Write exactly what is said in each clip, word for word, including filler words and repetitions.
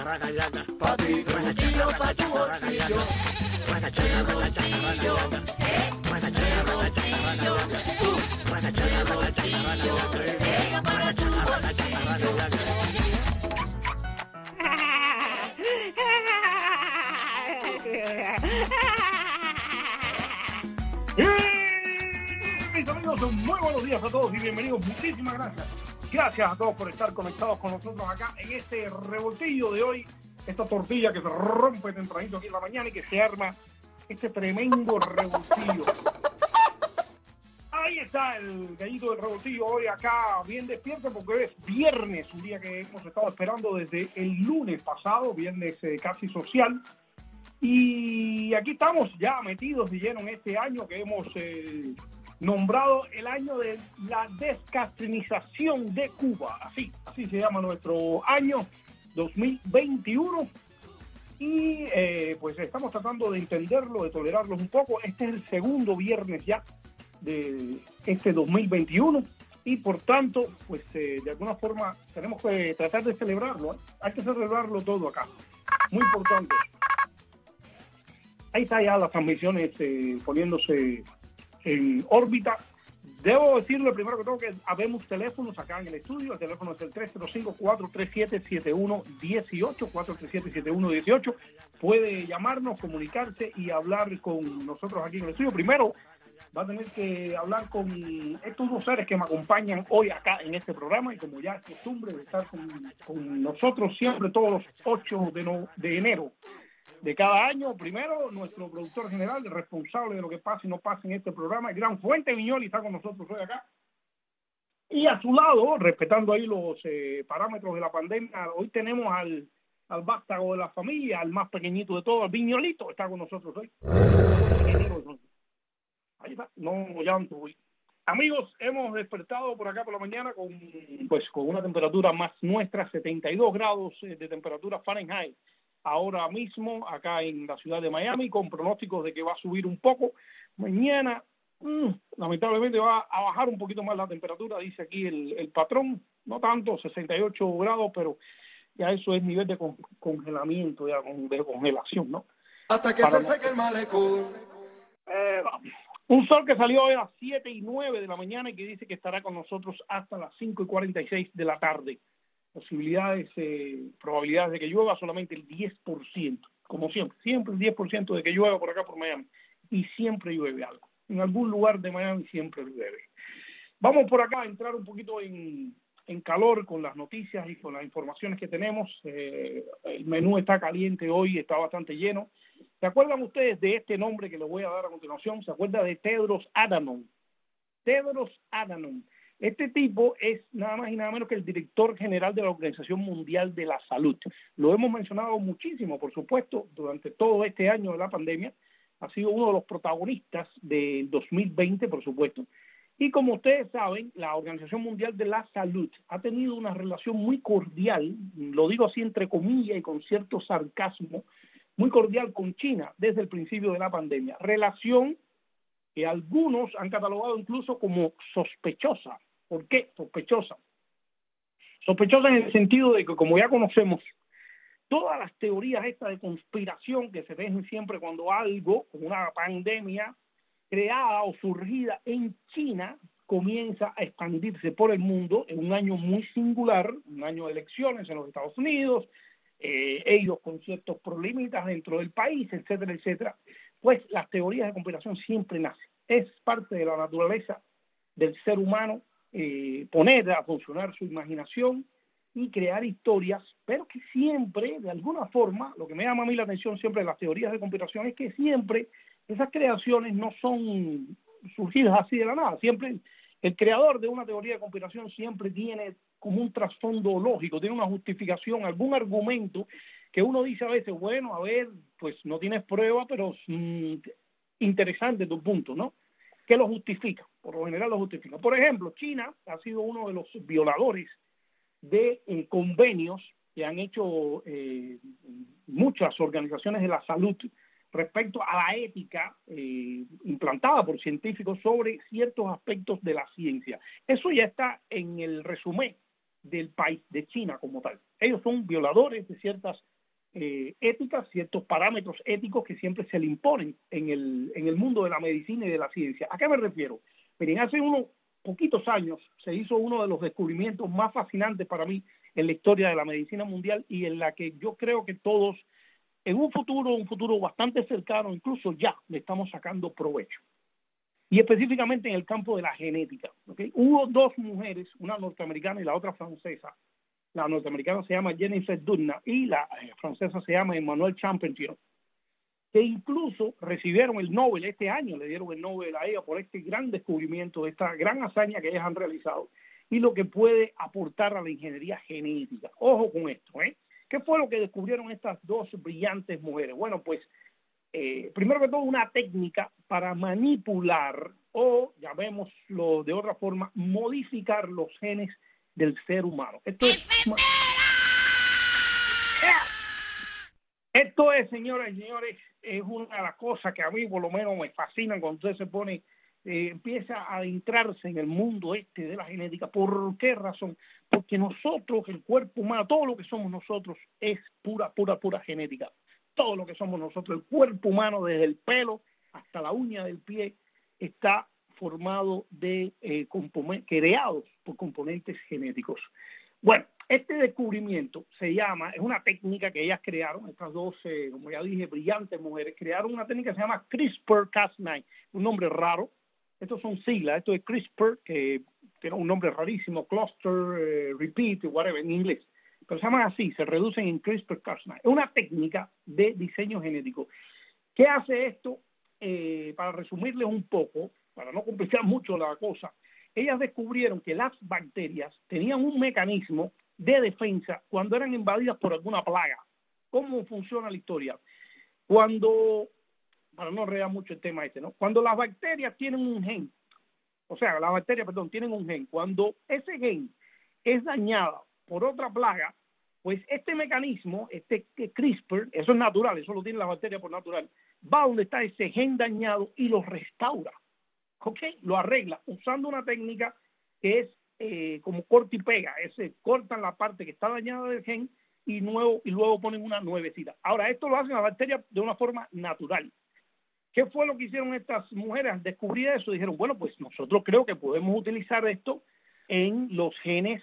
Pa' ti trujillo, pa' tu bolsillo. Derrotillo, eh, derrotillo. Uh, derrotillo, ella para tu bolsillo. Mis amigos, muy buenos días a todos y bienvenidos. Muchísimas gracias. Gracias a todos por estar conectados con nosotros acá en este revoltillo de hoy. Esta tortilla que se rompe tempranito aquí en la mañana y que se arma este tremendo revoltillo. Ahí está el gallito del revoltillo hoy acá bien despierto porque hoy es viernes, un día que hemos estado esperando desde el lunes pasado, viernes eh, casi social. Y aquí estamos ya metidos de lleno en este año que hemos eh, nombrado el año de la descastrinización de Cuba. Así, así se llama nuestro año dos mil veintiuno. Y eh, pues estamos tratando de entenderlo, de tolerarlo un poco. Este es el segundo viernes ya de este dos mil veintiuno. Y por tanto, pues eh, de alguna forma tenemos que tratar de celebrarlo, ¿eh? Hay que celebrarlo todo acá. Muy importante. Ahí está ya las transmisiones eh, poniéndose en órbita. Debo decirle primero que todo que habemos teléfonos acá en el estudio. El teléfono es el tres cero cinco, cuatro tres siete, siete uno uno ocho, cuatro tres siete, siete uno uno ocho. Puede llamarnos, comunicarse y hablar con nosotros aquí en el estudio. Primero va a tener que hablar con estos dos seres que me acompañan hoy acá en este programa y como ya es costumbre de estar con, con nosotros siempre todos los ocho de, no, de enero de cada año. Primero, nuestro productor general, el responsable de lo que pasa y no pasa en este programa, el gran Fuente Viñoli, está con nosotros hoy acá. Y a su lado, respetando ahí los eh, parámetros de la pandemia, hoy tenemos al, al vástago de la familia, al más pequeñito de todos, al Viñolito, está con nosotros hoy. Ahí está, no llanto hoy. Amigos, hemos despertado por acá por la mañana con, pues, con una temperatura más nuestra, setenta y dos grados de temperatura Fahrenheit. Ahora mismo acá en la ciudad de Miami, con pronósticos de que va a subir un poco. Mañana, mmm, lamentablemente, va a bajar un poquito más la temperatura, dice aquí el, el patrón. No tanto, sesenta y ocho grados, pero ya eso es nivel de con, congelamiento, ya con, de congelación, ¿no? Hasta que Para se seque el malecón. Eh, un sol que salió hoy a las siete y nueve de la mañana y que dice que estará con nosotros hasta las cinco y cuarenta y seis de la tarde. Posibilidades, eh, probabilidades de que llueva solamente el diez por ciento, como siempre, siempre el diez por ciento de que llueva por acá por Miami, y siempre llueve algo, en algún lugar de Miami siempre llueve. Vamos por acá a entrar un poquito en, en calor con las noticias y con las informaciones que tenemos. Eh, el menú está caliente hoy, está bastante lleno. ¿Se acuerdan ustedes de este nombre que les voy a dar a continuación? ¿Se acuerdan de Tedros Adhanom? Tedros Adhanom. Este tipo es nada más y nada menos que el director general de la Organización Mundial de la Salud. Lo hemos mencionado muchísimo, por supuesto, durante todo este año de la pandemia. Ha sido uno de los protagonistas del dos mil veinte, por supuesto. Y como ustedes saben, la Organización Mundial de la Salud ha tenido una relación muy cordial, lo digo así entre comillas y con cierto sarcasmo, muy cordial con China desde el principio de la pandemia. Relación que algunos han catalogado incluso como sospechosa. ¿Por qué sospechosa? Sospechosa en el sentido de que, como ya conocemos, todas las teorías estas de conspiración que se ven siempre cuando algo, como una pandemia creada o surgida en China, comienza a expandirse por el mundo en un año muy singular, un año de elecciones en los Estados Unidos, eh, ellos con ciertos problemitas dentro del país, etcétera, etcétera, pues las teorías de conspiración siempre nacen. Es parte de la naturaleza del ser humano eh, poner a funcionar su imaginación y crear historias, pero que siempre, de alguna forma, lo que me llama a mí la atención siempre de las teorías de conspiración es que siempre esas creaciones no son surgidas así de la nada. Siempre el creador de una teoría de conspiración siempre tiene como un trasfondo lógico, tiene una justificación, algún argumento que uno dice a veces, bueno, a ver, pues no tienes prueba, pero mmm, interesante tu punto, ¿no? Que lo justifica, por lo general lo justifica. Por ejemplo, China ha sido uno de los violadores de eh, convenios que han hecho eh, muchas organizaciones de la salud respecto a la ética eh, implantada por científicos sobre ciertos aspectos de la ciencia. Eso ya está en el resumen del país, de China como tal. Ellos son violadores de ciertas eh, éticas, ciertos parámetros éticos que siempre se le imponen en el, en el mundo de la medicina y de la ciencia. ¿A qué me refiero? Miren, hace unos poquitos años se hizo uno de los descubrimientos más fascinantes para mí en la historia de la medicina mundial y en la que yo creo que todos, en un futuro, un futuro bastante cercano, incluso ya le estamos sacando provecho. Y específicamente en el campo de la genética. ¿Okay? Hubo dos mujeres, una norteamericana y la otra francesa. La norteamericana se llama Jennifer Doudna y la eh, francesa se llama Emmanuelle Charpentier, que incluso recibieron el Nobel este año, le dieron el Nobel a ella por este gran descubrimiento, esta gran hazaña que ellas han realizado y lo que puede aportar a la ingeniería genética. Ojo con esto, ¿eh? ¿Qué fue lo que descubrieron estas dos brillantes mujeres? Bueno, pues Eh, primero que todo, una técnica para manipular o, llamémoslo de otra forma, modificar los genes del ser humano. Esto es, esto es, señoras y señores, es una de las cosas que a mí por lo menos me fascina cuando usted se pone, eh, empieza a adentrarse en el mundo este de la genética. ¿Por qué razón? Porque nosotros, el cuerpo humano, todo lo que somos nosotros es pura, pura, pura genética. Todo lo que somos nosotros, el cuerpo humano, desde el pelo hasta la uña del pie, está formado de eh, componentes creados por componentes genéticos. Bueno, este descubrimiento se llama, es una técnica que ellas crearon, estas dos, eh, como ya dije, brillantes mujeres, crearon una técnica que se llama CRISPR Cas nueve, un nombre raro. Estos son siglas, esto es CRISPR, que tiene un nombre rarísimo, cluster, eh, repeat, whatever, en inglés. Pero se llaman así, se reducen en CRISPR Cas nueve. Es una técnica de diseño genético. ¿Qué hace esto? Eh, para resumirles un poco, para no complicar mucho la cosa, ellas descubrieron que las bacterias tenían un mecanismo de defensa cuando eran invadidas por alguna plaga. ¿Cómo funciona la historia? Cuando, para no enredar mucho el tema este, ¿no? Cuando las bacterias tienen un gen, o sea, las bacterias, perdón, tienen un gen, cuando ese gen es dañado por otra plaga, pues este mecanismo, este CRISPR, eso es natural, eso lo tiene la bacteria por natural, va donde está ese gen dañado y lo restaura, ¿ok? Lo arregla usando una técnica que es eh, como corta y pega, es, cortan la parte que está dañada del gen y, nuevo, y luego ponen una nuevecita. Ahora, esto lo hacen las bacterias de una forma natural. ¿Qué fue lo que hicieron estas mujeres al descubrir eso? Dijeron, bueno, pues nosotros creo que podemos utilizar esto en los genes,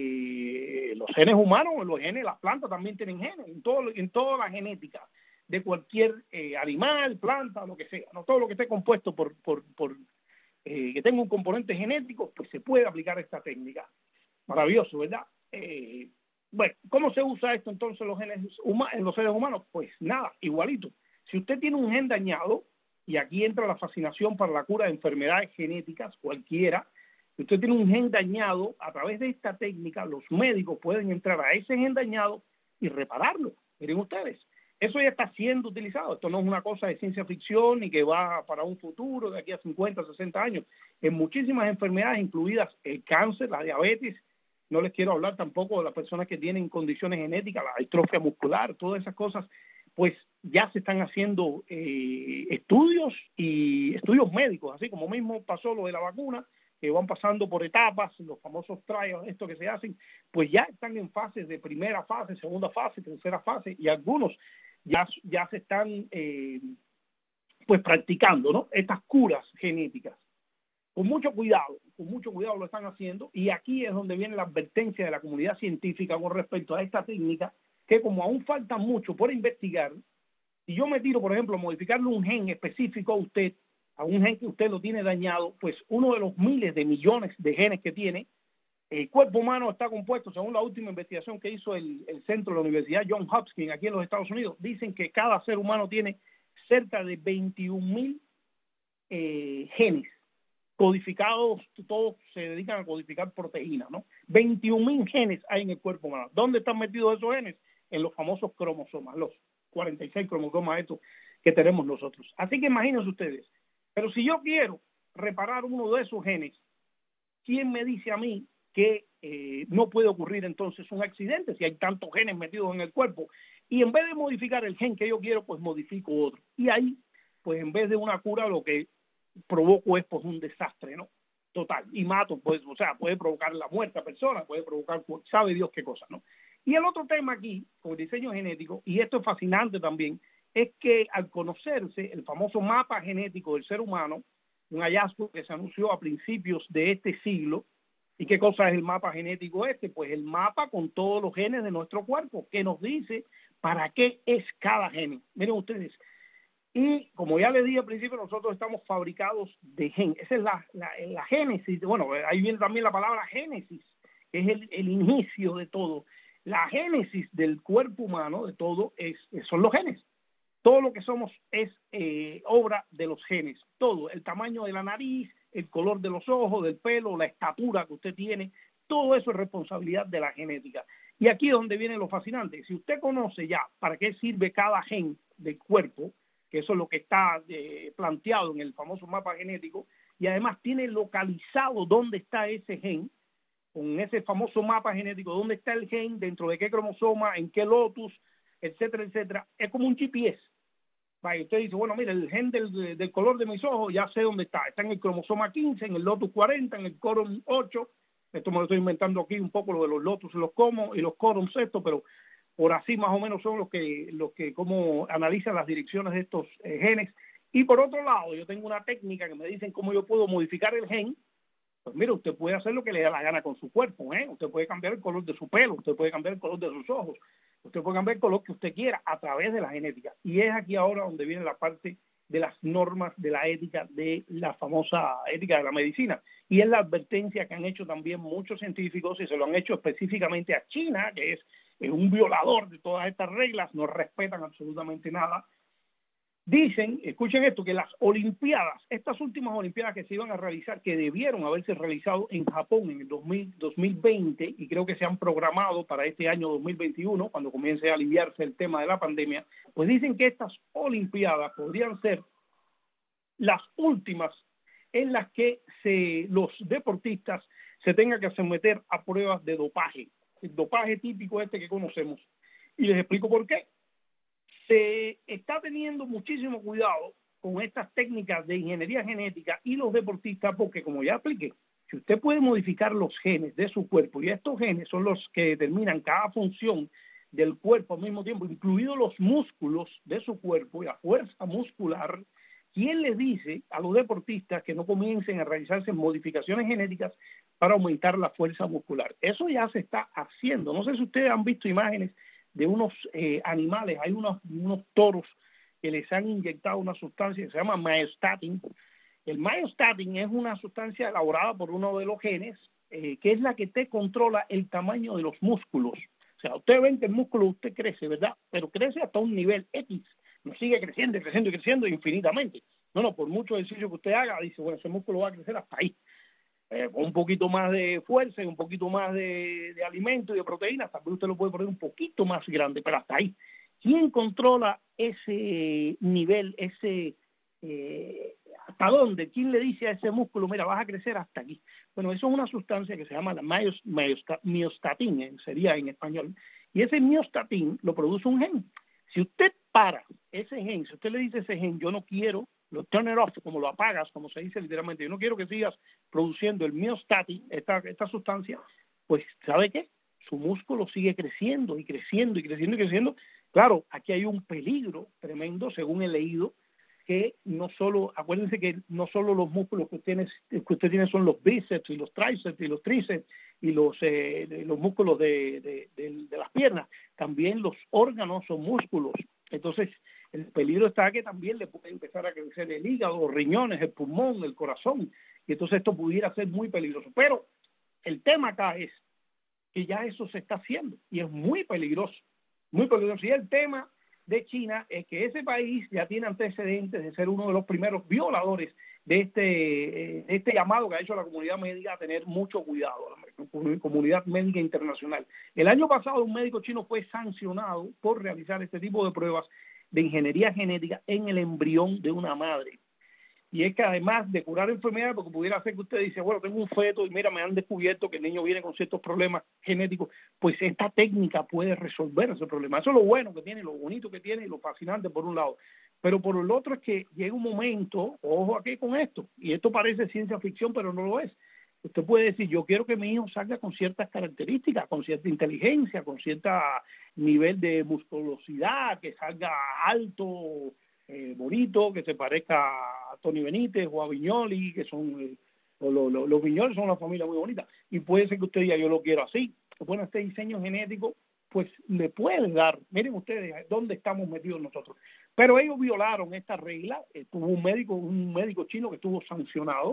eh, los genes humanos, en los genes, las plantas también tienen genes, en, todo, en toda la genética de cualquier eh, animal, planta, lo que sea, no todo lo que esté compuesto por, por, por eh, que tenga un componente genético, pues se puede aplicar esta técnica. Maravilloso, ¿verdad? Eh, bueno, ¿cómo se usa esto entonces en los genes humanos, en los seres humanos? Pues nada, igualito. Si usted tiene un gen dañado, y aquí entra la fascinación para la cura de enfermedades genéticas, cualquiera, si usted tiene un gen dañado, a través de esta técnica, los médicos pueden entrar a ese gen dañado y repararlo. Miren ustedes, eso ya está siendo utilizado. Esto no es una cosa de ciencia ficción ni que va para un futuro de aquí a cincuenta, sesenta años. En muchísimas enfermedades, incluidas el cáncer, la diabetes, no les quiero hablar tampoco de las personas que tienen condiciones genéticas, la distrofia muscular, todas esas cosas, pues ya se están haciendo eh, estudios y estudios médicos, así como mismo pasó lo de la vacuna, que van pasando por etapas, los famosos trials, esto que se hacen, pues ya están en fases de primera fase, segunda fase, tercera fase, y algunos ya, ya se están eh, pues practicando, ¿no? Estas curas genéticas. Con mucho cuidado, con mucho cuidado lo están haciendo, y aquí es donde viene la advertencia de la comunidad científica con respecto a esta técnica, que como aún falta mucho por investigar, si yo me tiro, por ejemplo, a modificarle un gen específico a usted, a un gen que usted lo tiene dañado, pues uno de los miles de millones de genes que tiene, el cuerpo humano está compuesto, según la última investigación que hizo el, el centro de la Universidad Johns Hopkins aquí en los Estados Unidos, dicen que cada ser humano tiene cerca de veintiún mil eh, genes codificados, todos se dedican a codificar proteínas, ¿no? veintiún mil genes hay en el cuerpo humano. ¿Dónde están metidos esos genes? En los famosos cromosomas, los cuarenta y seis cromosomas estos que tenemos nosotros. Así que imagínense ustedes, pero si yo quiero reparar uno de esos genes, ¿quién me dice a mí que eh, no puede ocurrir entonces un accidente si hay tantos genes metidos en el cuerpo? Y en vez de modificar el gen que yo quiero, pues modifico otro. Y ahí, pues en vez de una cura, lo que provoco es pues un desastre, ¿no? Total. Y mato, pues, o sea, puede provocar la muerte a personas, puede provocar, sabe Dios qué cosa, ¿no? Y el otro tema aquí, con el diseño genético, y esto es fascinante también, es que al conocerse el famoso mapa genético del ser humano, un hallazgo que se anunció a principios de este siglo. ¿Y qué cosa es el mapa genético este? Pues el mapa con todos los genes de nuestro cuerpo, que nos dice para qué es cada gen. Miren ustedes, y como ya les dije al principio, nosotros estamos fabricados de gen. Esa es la, la, la génesis. Bueno, ahí viene también la palabra génesis, que es el, el inicio de todo. La génesis del cuerpo humano, de todo, es, son los genes. Todo lo que somos es eh, obra de los genes. Todo, el tamaño de la nariz, el color de los ojos, del pelo, la estatura que usted tiene, todo eso es responsabilidad de la genética. Y aquí es donde viene lo fascinante. Si usted conoce ya para qué sirve cada gen del cuerpo, que eso es lo que está eh, planteado en el famoso mapa genético, y además tiene localizado dónde está ese gen, con ese famoso mapa genético, dónde está el gen, dentro de qué cromosoma, en qué lotus, etcétera, etcétera, es como un G P S. Vaya, usted dice, bueno, mira, el gen del, del color de mis ojos, ya sé dónde está. Está en el cromosoma quince, en el lotus cuarenta, en el codón ocho. Esto me lo estoy inventando aquí un poco, lo de los lotus, los comos y los codons estos, pero por así más o menos son los que, los que como analizan las direcciones de estos eh, genes. Y por otro lado, yo tengo una técnica que me dicen cómo yo puedo modificar el gen. Pues mire, usted puede hacer lo que le da la gana con su cuerpo, ¿eh? Usted puede cambiar el color de su pelo, usted puede cambiar el color de sus ojos, usted puede cambiar el color que usted quiera a través de la genética. Y es aquí ahora donde viene la parte de las normas de la ética, de la famosa ética de la medicina. Y es la advertencia que han hecho también muchos científicos, y se lo han hecho específicamente a China, que es, es un violador de todas estas reglas, no respetan absolutamente nada. Dicen, escuchen esto, que las Olimpiadas, estas últimas Olimpiadas que se iban a realizar, que debieron haberse realizado en Japón en el dos mil, dos mil veinte, y creo que se han programado para este año dos mil veintiuno, cuando comience a aliviarse el tema de la pandemia, pues dicen que estas Olimpiadas podrían ser las últimas en las que se, los deportistas se tengan que someter a pruebas de dopaje, el dopaje típico este que conocemos. Y les explico por qué. Se está teniendo muchísimo cuidado con estas técnicas de ingeniería genética y los deportistas, porque como ya expliqué, si usted puede modificar los genes de su cuerpo, y estos genes son los que determinan cada función del cuerpo al mismo tiempo, incluidos los músculos de su cuerpo y la fuerza muscular, ¿quién les dice a los deportistas que no comiencen a realizarse modificaciones genéticas para aumentar la fuerza muscular? Eso ya se está haciendo. No sé si ustedes han visto imágenes de unos eh, animales, hay unos, unos toros que les han inyectado una sustancia que se llama myostatin. El myostatin es una sustancia elaborada por uno de los genes, eh, que es la que te controla el tamaño de los músculos. O sea, usted ve que el músculo usted crece, ¿verdad? Pero crece hasta un nivel X, no sigue creciendo, creciendo y creciendo infinitamente. No, no, por mucho ejercicio que usted haga, dice, bueno, ese músculo va a crecer hasta ahí. Eh, con un poquito más de fuerza y un poquito más de, de alimento y de proteínas, también usted lo puede poner un poquito más grande, pero hasta ahí. ¿Quién controla ese nivel, ese eh, hasta dónde? ¿Quién le dice a ese músculo, mira, vas a crecer hasta aquí? Bueno, eso es una sustancia que se llama la myostatin, eh, sería en español, y ese myostatin lo produce un gen. Si usted para ese gen, si usted le dice a ese gen, yo no quiero, lo turn it off, como lo apagas, como se dice literalmente, yo no quiero que sigas produciendo el myostatin, esta, esta sustancia, pues ¿sabe qué? Su músculo sigue creciendo y creciendo y creciendo y creciendo. Claro, aquí hay un peligro tremendo, según he leído, que no solo, acuérdense que no solo los músculos que usted, que usted tiene son los bíceps y los tríceps y los tríceps y los, eh, los músculos de, de, de, de las piernas, también los órganos son músculos. Entonces, el peligro está que también le puede empezar a crecer el hígado, los riñones, el pulmón, el corazón, y entonces esto pudiera ser muy peligroso. Pero el tema acá es que ya eso se está haciendo y es muy peligroso, muy peligroso. Y el tema de China es que ese país ya tiene antecedentes de ser uno de los primeros violadores de este, de este llamado que ha hecho la comunidad médica a tener mucho cuidado, la comunidad médica internacional. El año pasado un médico chino fue sancionado por realizar este tipo de pruebas de ingeniería genética en el embrión de una madre. Y es que además de curar enfermedades, porque pudiera ser que usted dice, bueno, tengo un feto y mira, me han descubierto que el niño viene con ciertos problemas genéticos, pues esta técnica puede resolver ese problema. Eso es lo bueno que tiene, lo bonito que tiene y lo fascinante por un lado. Pero por el otro es que llega un momento, ojo aquí con esto, y esto parece ciencia ficción, pero no lo es. usted puede decir, yo quiero que mi hijo salga con ciertas características, con cierta inteligencia, con cierto nivel de musculosidad, que salga alto, eh, bonito, que se parezca a Tony Benítez o a Viñoli, que son, eh, o lo, lo, los Viñoles son una familia muy bonita, y puede ser que usted diga, yo lo quiero así. Bueno, este diseño genético, pues le puede dar, miren ustedes dónde estamos metidos nosotros. Pero ellos violaron esta regla, tuvo un médico, un médico chino que estuvo sancionado,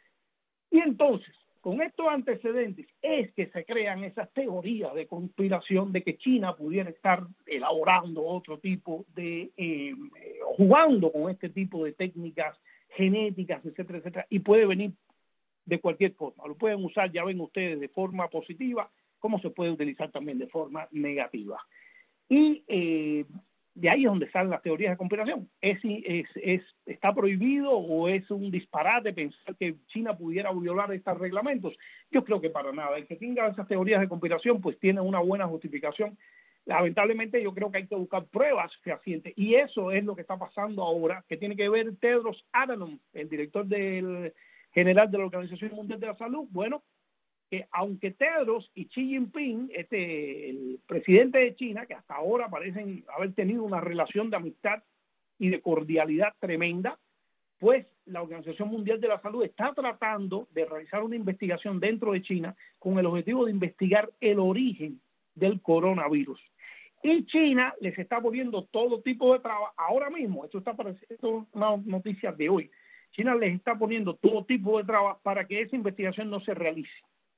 y entonces, con estos antecedentes, es que se crean esas teorías de conspiración de que China pudiera estar elaborando otro tipo de, eh, jugando con este tipo de técnicas genéticas, etcétera, etcétera, y puede venir de cualquier forma. Lo pueden usar, ya ven ustedes, de forma positiva, como se puede utilizar también de forma negativa. Y eh, de ahí es donde salen las teorías de conspiración. ¿Es, es, es, ¿Está prohibido o es un disparate pensar que China pudiera violar estos reglamentos? Yo creo que para nada. El que tenga esas teorías de conspiración pues tiene una buena justificación. Lamentablemente yo creo que hay que buscar pruebas fehacientes, y eso es lo que está pasando ahora, que tiene que ver Tedros Adhanom, el director del general de la Organización Mundial de la Salud. Bueno, que aunque Tedros y Xi Jinping, este, el presidente de China, que hasta ahora parecen haber tenido una relación de amistad y de cordialidad tremenda, pues la Organización Mundial de la Salud está tratando de realizar una investigación dentro de China con el objetivo de investigar el origen del coronavirus. Y China les está poniendo todo tipo de trabas. Ahora mismo, esto está esto es una noticia de hoy, China les está poniendo todo tipo de trabas para que esa investigación no se realice.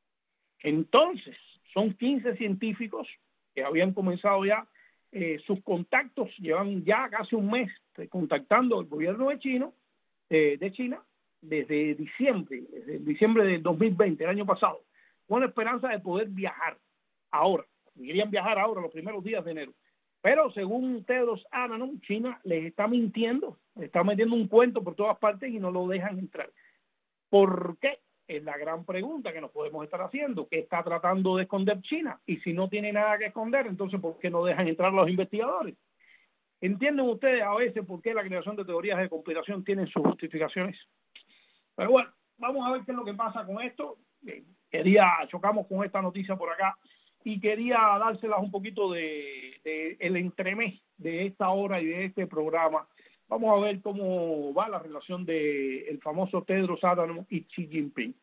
Entonces, son quince científicos que habían comenzado ya eh, sus contactos, llevan ya casi un mes eh, contactando al gobierno de China, eh, de China, desde diciembre, desde diciembre del dos mil veinte, el año pasado, con la esperanza de poder viajar ahora. Querían viajar ahora, los primeros días de enero. Pero según Tedros Adhanom, China les está mintiendo, les está metiendo un cuento por todas partes y no lo dejan entrar. ¿Por qué? Es la gran pregunta que nos podemos estar haciendo. ¿Qué está tratando de esconder China? Y si no tiene nada que esconder, entonces ¿por qué no dejan entrar los investigadores? ¿Entienden ustedes a veces por qué la creación de teorías de conspiración tienen sus justificaciones? Pero bueno, vamos a ver qué es lo que pasa con esto. Quería, chocamos con esta noticia por acá y quería dárselas un poquito de, de el entremés de esta hora y de este programa. Vamos a ver cómo va la relación de el famoso Tedros Adhanom y Xi Jinping.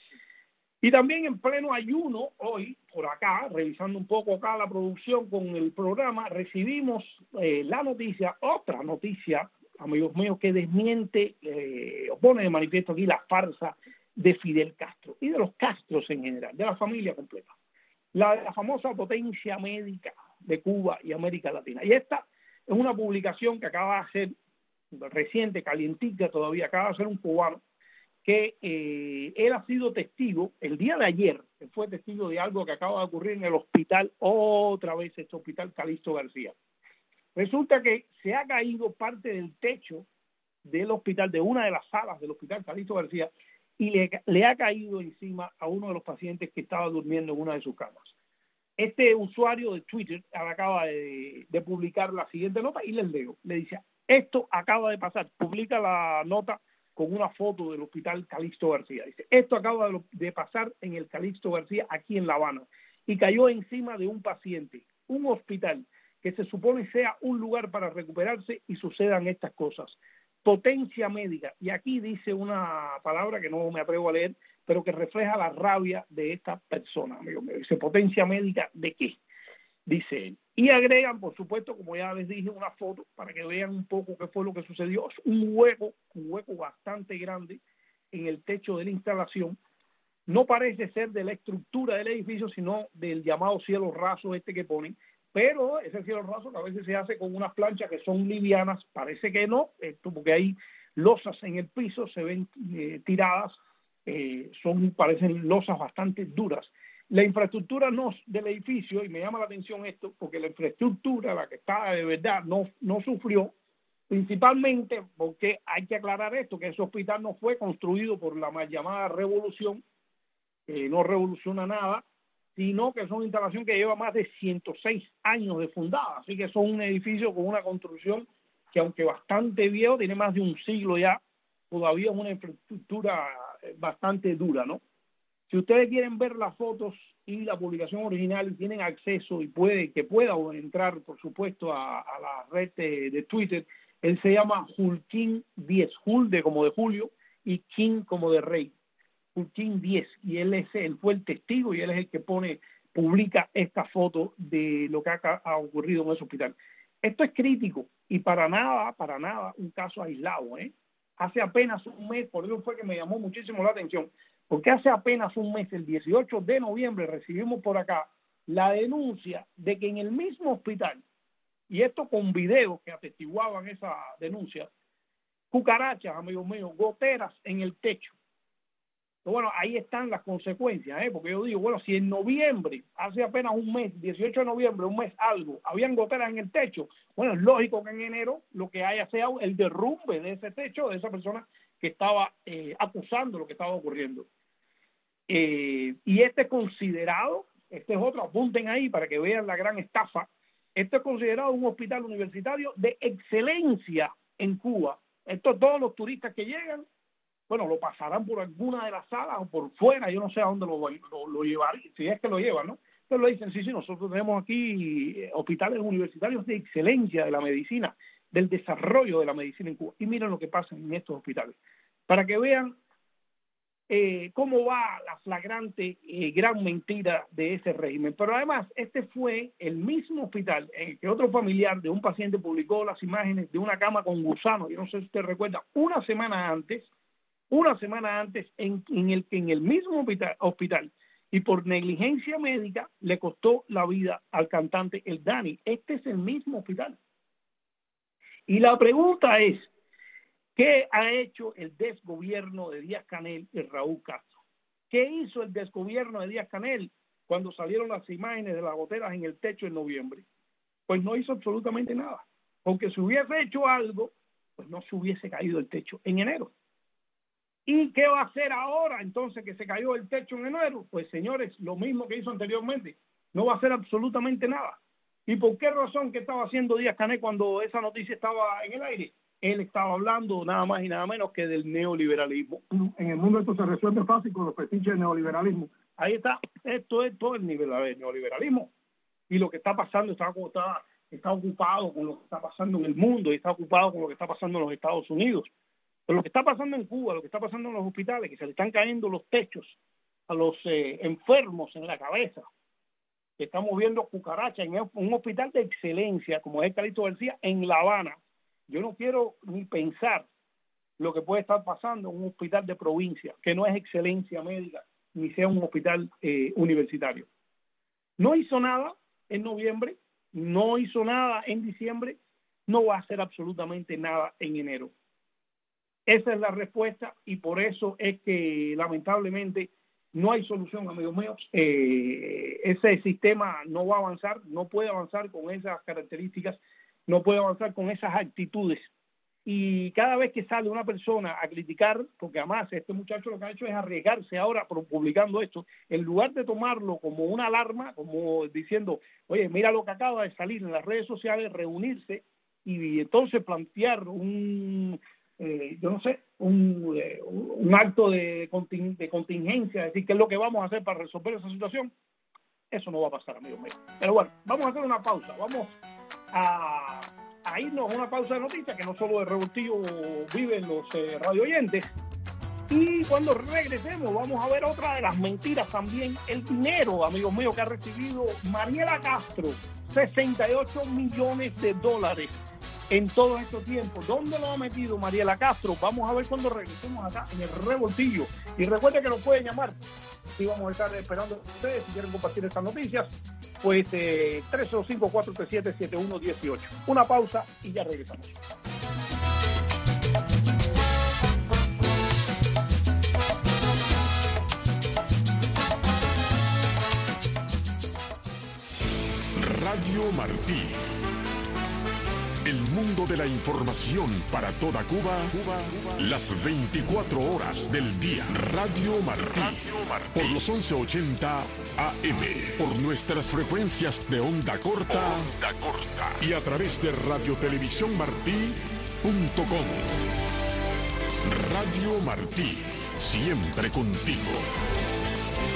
Y también en pleno ayuno, hoy, por acá, revisando un poco acá la producción con el programa, recibimos eh, la noticia, otra noticia, amigos míos, que desmiente, eh, o pone de manifiesto aquí la farsa de Fidel Castro y de los Castros en general, de la familia completa. La, la famosa potencia médica de Cuba y América Latina. Y esta es una publicación que acaba de hacer reciente, calientica todavía, acaba de ser un cubano que eh, él ha sido testigo, el día de ayer, él fue testigo de algo que acaba de ocurrir en el hospital, otra vez este hospital Calixto García. Resulta que se ha caído parte del techo del hospital, de una de las salas del hospital Calixto García, y le, le ha caído encima a uno de los pacientes que estaba durmiendo en una de sus camas. Este usuario de Twitter acaba de, de publicar la siguiente nota y les leo. Le dice, esto acaba de pasar. Publica la nota con una foto del hospital Calixto García. Dice, esto acaba de, de pasar en el Calixto García, aquí en La Habana, y cayó encima de un paciente. Un hospital que se supone sea un lugar para recuperarse y sucedan estas cosas. Potencia médica. Y aquí dice una palabra que no me atrevo a leer, pero que refleja la rabia de esta persona, amigo mío. Dice, potencia médica, ¿de qué? Dice él. Y agregan, por supuesto, como ya les dije, una foto para que vean un poco qué fue lo que sucedió. Es un hueco, un hueco bastante grande en el techo de la instalación. No parece ser de la estructura del edificio, sino del llamado cielo raso este que ponen. Pero ese cielo raso que a veces se hace con unas planchas que son livianas, parece que no, esto porque hay losas en el piso, se ven eh, tiradas, eh, son parecen losas bastante duras. La infraestructura no del edificio, y me llama la atención esto, porque la infraestructura, la que está de verdad, no, no sufrió, principalmente porque hay que aclarar esto, que ese hospital no fue construido por la mal llamada revolución, eh, no revoluciona nada, sino que es una instalación que lleva más de ciento seis años de fundada, así que son un edificio con una construcción que aunque bastante viejo, tiene más de un siglo ya, todavía es una infraestructura bastante dura, ¿no? Si ustedes quieren ver las fotos y la publicación original y tienen acceso y puede que pueda entrar, por supuesto, a, a la red de, de Twitter, él se llama Julkin diez, Jul de como de Julio y King como de Rey. Julkin diez, y él es él fue el testigo y él es el que pone publica esta foto de lo que ha, ha ocurrido en ese hospital. Esto es crítico y para nada, para nada un caso aislado, ¿eh? Hace apenas un mes, por eso fue que me llamó muchísimo la atención, porque hace apenas un mes, el dieciocho de noviembre, recibimos por acá la denuncia de que en el mismo hospital, y esto con videos que atestiguaban esa denuncia, cucarachas, amigos míos, goteras en el techo. Bueno, ahí están las consecuencias, ¿eh? Porque yo digo, bueno, si en noviembre, hace apenas un mes, dieciocho de noviembre, un mes algo, habían goteras en el techo, bueno, es lógico que en enero lo que haya sea el derrumbe de ese techo, de esa persona que estaba eh, acusando lo que estaba ocurriendo. Eh, y este es considerado, este es otro, apunten ahí para que vean la gran estafa, este es considerado un hospital universitario de excelencia en Cuba. Esto todos los turistas que llegan, bueno, lo pasarán por alguna de las salas o por fuera, yo no sé a dónde lo, lo, lo llevarán, si es que lo llevan, ¿no? Pero lo dicen, sí, sí, nosotros tenemos aquí hospitales universitarios de excelencia de la medicina, del desarrollo de la medicina en Cuba. Y miren lo que pasa en estos hospitales, para que vean eh, cómo va la flagrante eh, gran mentira de ese régimen. Pero además, este fue el mismo hospital en el que otro familiar de un paciente publicó las imágenes de una cama con gusanos, yo no sé si usted recuerda, una semana antes, una semana antes en, en el que en el mismo hospital, hospital y por negligencia médica le costó la vida al cantante el Dani. Este es el mismo hospital. Y la pregunta es, ¿qué ha hecho el desgobierno de Díaz-Canel y Raúl Castro? ¿Qué hizo el desgobierno de Díaz-Canel cuando salieron las imágenes de las goteras en el techo en noviembre? Pues no hizo absolutamente nada. Porque si hubiese hecho algo, pues no se hubiese caído el techo en enero. ¿Y qué va a hacer ahora entonces que se cayó el techo en enero? Pues señores, lo mismo que hizo anteriormente, no va a hacer absolutamente nada. ¿Y por qué razón que estaba haciendo Díaz-Canel cuando esa noticia estaba en el aire? Él estaba hablando nada más y nada menos que del neoliberalismo. En el mundo esto se resuelve fácil con los fetiches del neoliberalismo. Ahí está, esto es todo el nivel del neoliberalismo. Y lo que está pasando está, está, está ocupado con lo que está pasando en el mundo y está ocupado con lo que está pasando en los Estados Unidos. Pero lo que está pasando en Cuba, lo que está pasando en los hospitales, que se le están cayendo los techos a los eh, enfermos en la cabeza, que estamos viendo cucarachas en un hospital de excelencia, como es el Calixto García, en La Habana. Yo no quiero ni pensar lo que puede estar pasando en un hospital de provincia, que no es excelencia médica, ni sea un hospital eh, universitario. No hizo nada en noviembre, no hizo nada en diciembre, no va a hacer absolutamente nada en enero. Esa es la respuesta y por eso es que lamentablemente no hay solución, amigos míos. Eh, ese sistema no va a avanzar, no puede avanzar con esas características, no puede avanzar con esas actitudes. Y cada vez que sale una persona a criticar, porque además este muchacho lo que ha hecho es arriesgarse ahora publicando esto, en lugar de tomarlo como una alarma, como diciendo, oye, mira lo que acaba de salir en las redes sociales, reunirse y entonces plantear un... Eh, yo no sé, un, eh, un acto de, conting, de contingencia, es decir, qué es lo que vamos a hacer para resolver esa situación, eso no va a pasar, amigos míos. Pero bueno, vamos a hacer una pausa, vamos a, a irnos a una pausa de noticias, que no solo de Revoltillo viven los eh, radio oyentes, y cuando regresemos vamos a ver otra de las mentiras también, el dinero, amigos míos, que ha recibido Mariela Castro, sesenta y ocho millones de dólares en todo este tiempo. ¿Dónde lo ha metido Mariela Castro? Vamos a ver cuando regresemos acá en el Revoltillo. Y recuerden que nos pueden llamar. Y vamos a estar esperando a ustedes si quieren compartir estas noticias. Pues eh, tres cero cinco, cuatro tres siete, siete uno uno ocho. Una pausa y ya regresamos. Radio Martí. El mundo de la información para toda Cuba, Cuba, Cuba, las veinticuatro horas del día. Radio Martí, Radio Martí. Por los once ochenta A M, por nuestras frecuencias de onda corta, onda corta y a través de radiotelevisión martí punto com. Radio Martí, siempre contigo.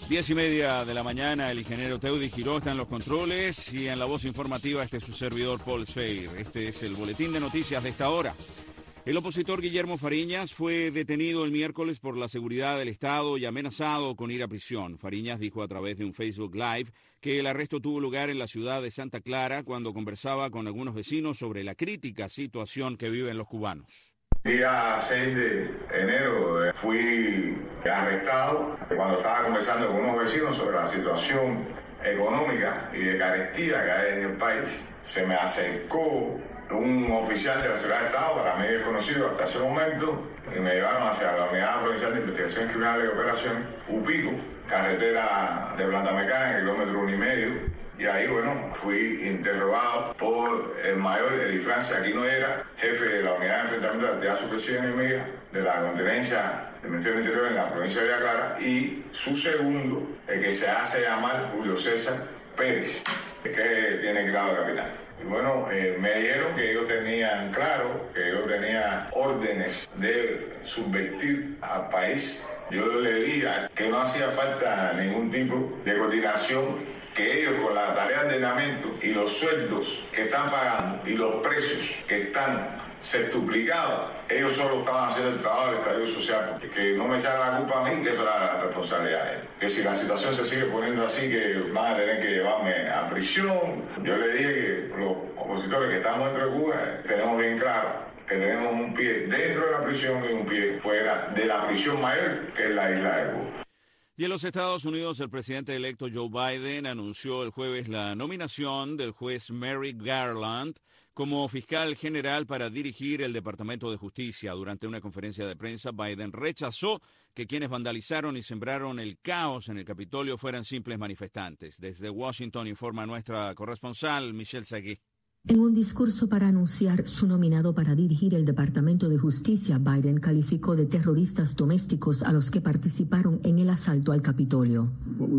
Diez y media de la mañana, el ingeniero Teudi Giró está en los controles y en la voz informativa este es su servidor Paul Sfeir. Este es el boletín de noticias de esta hora. El opositor Guillermo Fariñas fue detenido el miércoles por la seguridad del Estado y amenazado con ir a prisión. Fariñas dijo a través de un Facebook Live que el arresto tuvo lugar en la ciudad de Santa Clara cuando conversaba con algunos vecinos sobre la crítica situación que viven los cubanos. Día seis de enero eh, fui arrestado cuando estaba conversando con unos vecinos sobre la situación económica y de carestía que hay en el país. Se me acercó un oficial de la Seguridad de Estado, para mí desconocido hasta ese momento, y me llevaron hacia la Unidad Provincial de Investigación Criminal y Operaciones, Upico, carretera de Planta Mecánica, kilómetro uno y medio. Y ahí, bueno, fui interrogado por el mayor Eli Francia Aquino Era, jefe de la Unidad de Enfrentamiento de Actividad Supresiva Enemiga de la Continencia del Ministerio del Interior en la provincia de Villa Clara, y su segundo, el que se hace llamar Julio César Pérez, que tiene grado de capitán. Y bueno, eh, me dijeron que ellos tenían claro, que ellos tenían órdenes de subvertir al país. Yo le dije que no hacía falta ningún tipo de coordinación, que ellos con la tarea de ordenamiento y los sueldos que están pagando y los precios que están septuplicados, ellos solo estaban haciendo el trabajo del estallido social, que no me echaran la culpa a mí, que eso era la responsabilidad de ellos. Que si la situación se sigue poniendo así, que van a tener que llevarme a prisión. Yo le dije que los opositores que estamos dentro de Cuba tenemos bien claro que tenemos un pie dentro de la prisión y un pie fuera de la prisión mayor, que es la isla de Cuba. Y en los Estados Unidos, el presidente electo Joe Biden anunció el jueves la nominación del juez Merrick Garland como fiscal general para dirigir el Departamento de Justicia. Durante una conferencia de prensa, Biden rechazó que quienes vandalizaron y sembraron el caos en el Capitolio fueran simples manifestantes. Desde Washington informa nuestra corresponsal Michelle Sagui. En un discurso para anunciar su nominado para dirigir el Departamento de Justicia, Biden calificó de terroristas domésticos a los que participaron en el asalto al Capitolio.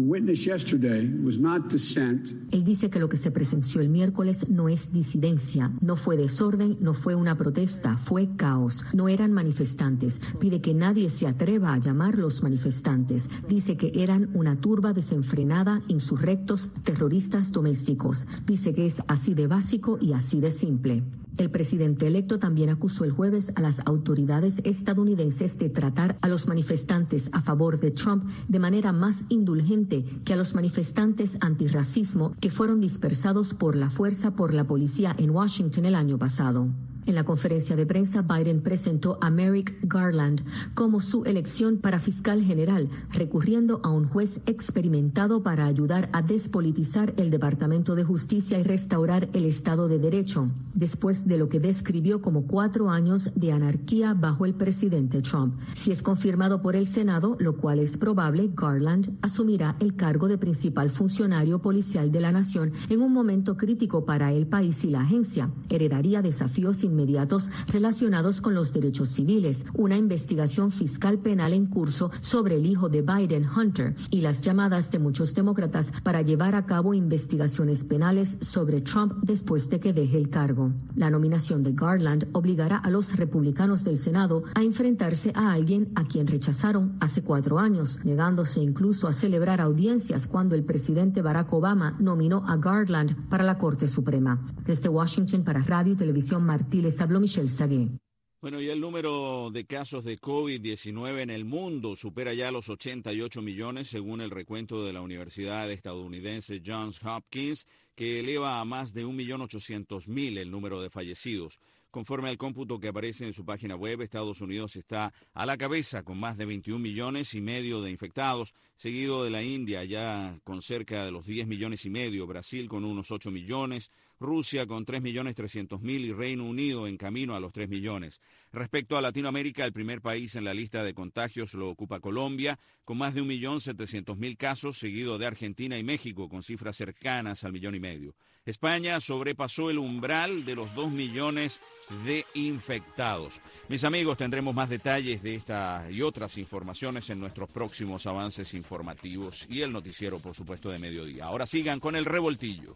Él dice que lo que se presenció el miércoles no es disidencia, no fue desorden, no fue una protesta, fue caos, no eran manifestantes. Pide que nadie se atreva a llamarlos manifestantes. Dice que eran una turba desenfrenada, insurrectos, terroristas domésticos. Dice que es así de básico y así de simple. El presidente electo también acusó el jueves a las autoridades estadounidenses de tratar a los manifestantes a favor de Trump de manera más indulgente que a los manifestantes antirracismo que fueron dispersados por la fuerza por la policía en Washington el año pasado. En la conferencia de prensa, Biden presentó a Merrick Garland como su elección para fiscal general, recurriendo a un juez experimentado para ayudar a despolitizar el Departamento de Justicia y restaurar el Estado de Derecho, después de lo que describió como cuatro años de anarquía bajo el presidente Trump. Si es confirmado por el Senado, lo cual es probable, Garland asumirá el cargo de principal funcionario policial de la nación en un momento crítico para el país y la agencia. Heredaría desafíos inmediatos relacionados con los derechos civiles, una investigación fiscal penal en curso sobre el hijo de Biden, Hunter, y las llamadas de muchos demócratas para llevar a cabo investigaciones penales sobre Trump después de que deje el cargo. La nominación de Garland obligará a los republicanos del Senado a enfrentarse a alguien a quien rechazaron hace cuatro años, negándose incluso a celebrar audiencias cuando el presidente Barack Obama nominó a Garland para la Corte Suprema. Desde Washington para Radio y Televisión Martí, les habló Michelle Sagui. Bueno, y el número de casos de COVID diecinueve en el mundo supera ya los ochenta y ocho millones, según el recuento de la Universidad estadounidense Johns Hopkins, que eleva a más de un millón ochocientos mil el número de fallecidos. Conforme al cómputo que aparece en su página web, Estados Unidos está a la cabeza con más de veintiún millones y medio de infectados, seguido de la India ya con cerca de los diez millones y medio, Brasil con unos ocho millones, Rusia con tres millones trescientos mil y Reino Unido en camino a los tres millones. Respecto a Latinoamérica, el primer país en la lista de contagios lo ocupa Colombia, con más de un millón setecientos mil casos, seguido de Argentina y México, con cifras cercanas al millón y medio. España sobrepasó el umbral de los dos millones de infectados. Mis amigos, tendremos más detalles de esta y otras informaciones en nuestros próximos avances informativos y el noticiero, por supuesto, de mediodía. Ahora sigan con el revoltillo.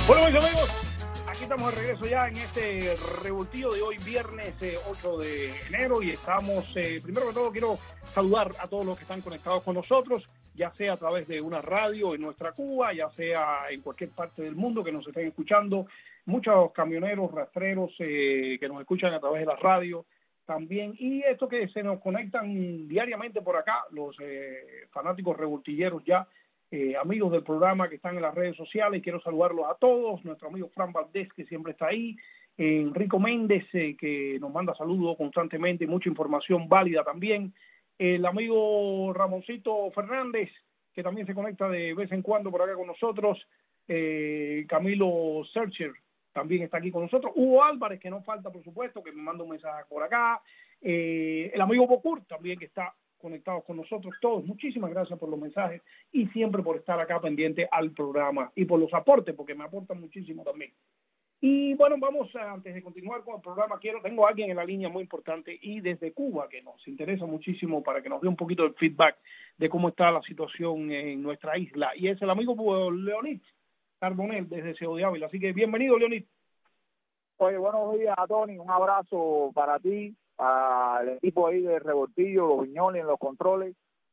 Bueno, mis amigos, aquí estamos de regreso ya en este revoltillo de hoy, viernes eh, ocho de enero, y estamos, eh, primero que todo, quiero saludar a todos los que están conectados con nosotros, ya sea a través de una radio en nuestra Cuba, ya sea en cualquier parte del mundo que nos estén escuchando, muchos camioneros, rastreros eh, que nos escuchan a través de la radio también, y estos que se nos conectan diariamente por acá, los eh, fanáticos revoltilleros ya, Eh, amigos del programa que están en las redes sociales. Quiero saludarlos a todos, nuestro amigo Fran Valdés, que siempre está ahí, eh, Enrico Méndez, eh, que nos manda saludos constantemente, mucha información válida también, el amigo Ramoncito Fernández, que también se conecta de vez en cuando por acá con nosotros, eh, Camilo Searcher también está aquí con nosotros, Hugo Álvarez, que no falta, por supuesto, que me manda un mensaje por acá, eh, el amigo Bocur también, que está conectados con nosotros todos. Muchísimas gracias por los mensajes y siempre por estar acá pendiente al programa y por los aportes, porque me aportan muchísimo también. Y bueno, vamos a, antes de continuar con el programa, quiero tengo a alguien en la línea muy importante y desde Cuba que nos interesa muchísimo para que nos dé un poquito de feedback de cómo está la situación en nuestra isla, y es el amigo Leonid Carbonell desde Ciudad de Ávila. Así que bienvenido, Leonid. Oye, buenos días, Tony, un abrazo para ti, al equipo ahí de Revoltillo, los Viñoles en los controles,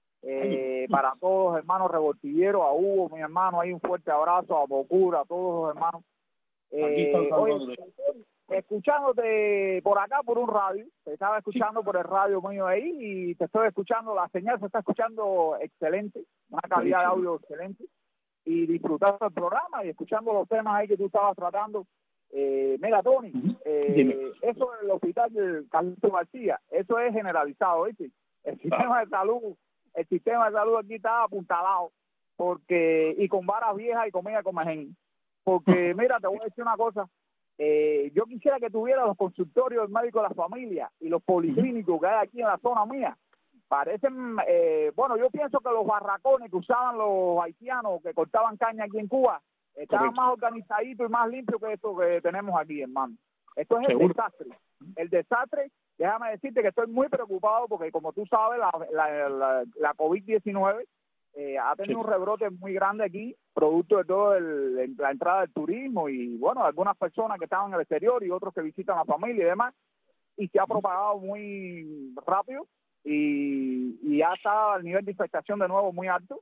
eh, para todos los hermanos revoltilleros, a Hugo, mi hermano, ahí un fuerte abrazo, a Bocura, a todos los hermanos. Eh, oye, escuchándote por acá por un radio, te estaba escuchando por el radio mío ahí y te estoy escuchando, la señal se está escuchando excelente, una calidad de audio excelente, y disfrutando del programa y escuchando los temas ahí que tú estabas tratando. Eh, mira, Tony, eh, eso del hospital de Carlito García, eso es generalizado, ¿viste? El sistema de salud, el sistema de salud aquí está apuntalado, porque, y con varas viejas y comida con majén. Porque, mira, te voy a decir una cosa, eh, yo quisiera que tuviera los consultorios del médico de la familia y los policlínicos que hay aquí en la zona mía. Parecen, eh, bueno, yo pienso que los barracones que usaban los haitianos que cortaban caña aquí en Cuba estaban más organizaditos y más limpios que esto que tenemos aquí, hermano. Esto es el ¿Seguro? desastre. El desastre, déjame decirte que estoy muy preocupado porque, como tú sabes, la, la, la, la COVID diecinueve eh, ha tenido sí. un rebrote muy grande aquí, producto de todo el, la entrada del turismo y, bueno, algunas personas que estaban en el exterior y otros que visitan a la familia y demás, y se ha propagado muy rápido y, y ya está el nivel de infectación de nuevo muy alto.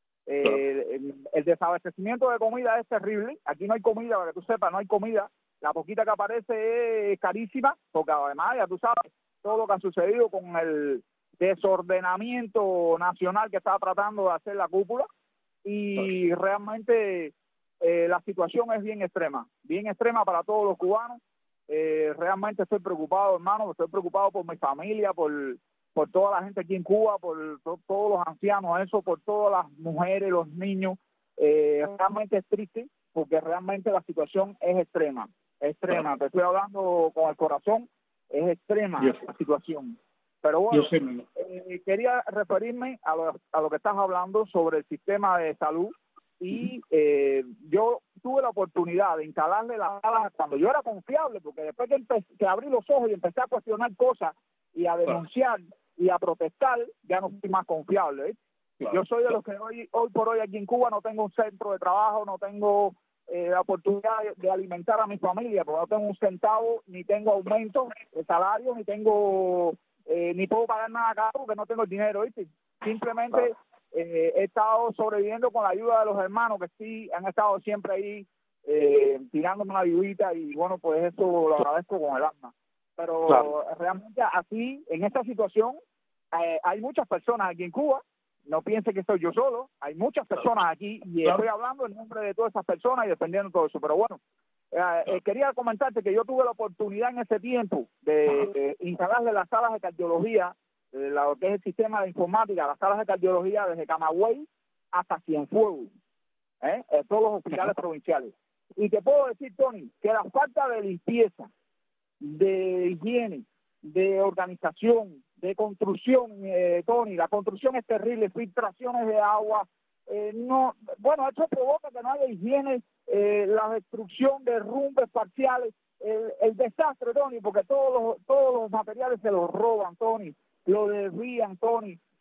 Eh, el, el desabastecimiento de comida es terrible. Aquí no hay comida, para que tú sepas, no hay comida. La poquita que aparece es carísima, porque además, ya tú sabes, todo lo que ha sucedido con el desordenamiento nacional que está tratando de hacer la cúpula, y realmente eh, la situación es bien extrema, bien extrema para todos los cubanos. Eh, realmente estoy preocupado, hermano, estoy preocupado por mi familia, por por toda la gente aquí en Cuba, por to, todos los ancianos, eso, por todas las mujeres, los niños. Eh, realmente es triste, porque realmente la situación es extrema, extrema. Te estoy hablando con el corazón, es extrema la situación. Pero bueno, eh, quería referirme a lo, a lo que estás hablando sobre el sistema de salud, y eh, yo tuve la oportunidad de instalarle la sala cuando yo era confiable, porque después que, empe que abrí los ojos y empecé a cuestionar cosas y a denunciar y a protestar, ya no soy más confiable, ¿eh? Claro, yo soy de los que hoy, hoy por hoy aquí en Cuba no tengo un centro de trabajo, no tengo eh, la oportunidad de, de alimentar a mi familia, porque no tengo un centavo, ni tengo aumento de salario, ni tengo, eh, ni puedo pagar nada acá porque no tengo el dinero, ¿viste? Simplemente eh, he estado sobreviviendo con la ayuda de los hermanos que sí han estado siempre ahí eh, tirándome una ayudita, y bueno, pues eso lo agradezco con el alma. Pero claro, realmente aquí, en esta situación, eh, hay muchas personas aquí en Cuba. No piense que soy yo solo, hay muchas personas aquí, y claro, estoy hablando en nombre de todas esas personas y defendiendo todo eso. Pero bueno, eh, eh, quería comentarte que yo tuve la oportunidad en ese tiempo de, de instalarle las salas de cardiología, eh, lo que es el sistema de informática, las salas de cardiología desde Camagüey hasta Cienfuegos, ¿eh? en todos los hospitales provinciales. Y te puedo decir, Tony, que la falta de limpieza, de higiene, de organización, de construcción, eh, Tony, la construcción es terrible, filtraciones de agua, eh, no, bueno, esto provoca que no haya higiene, eh, la destrucción, derrumbes parciales, el, el desastre, Tony, porque todos los, todos los materiales se los roban, Tony, lo desvían, Tony,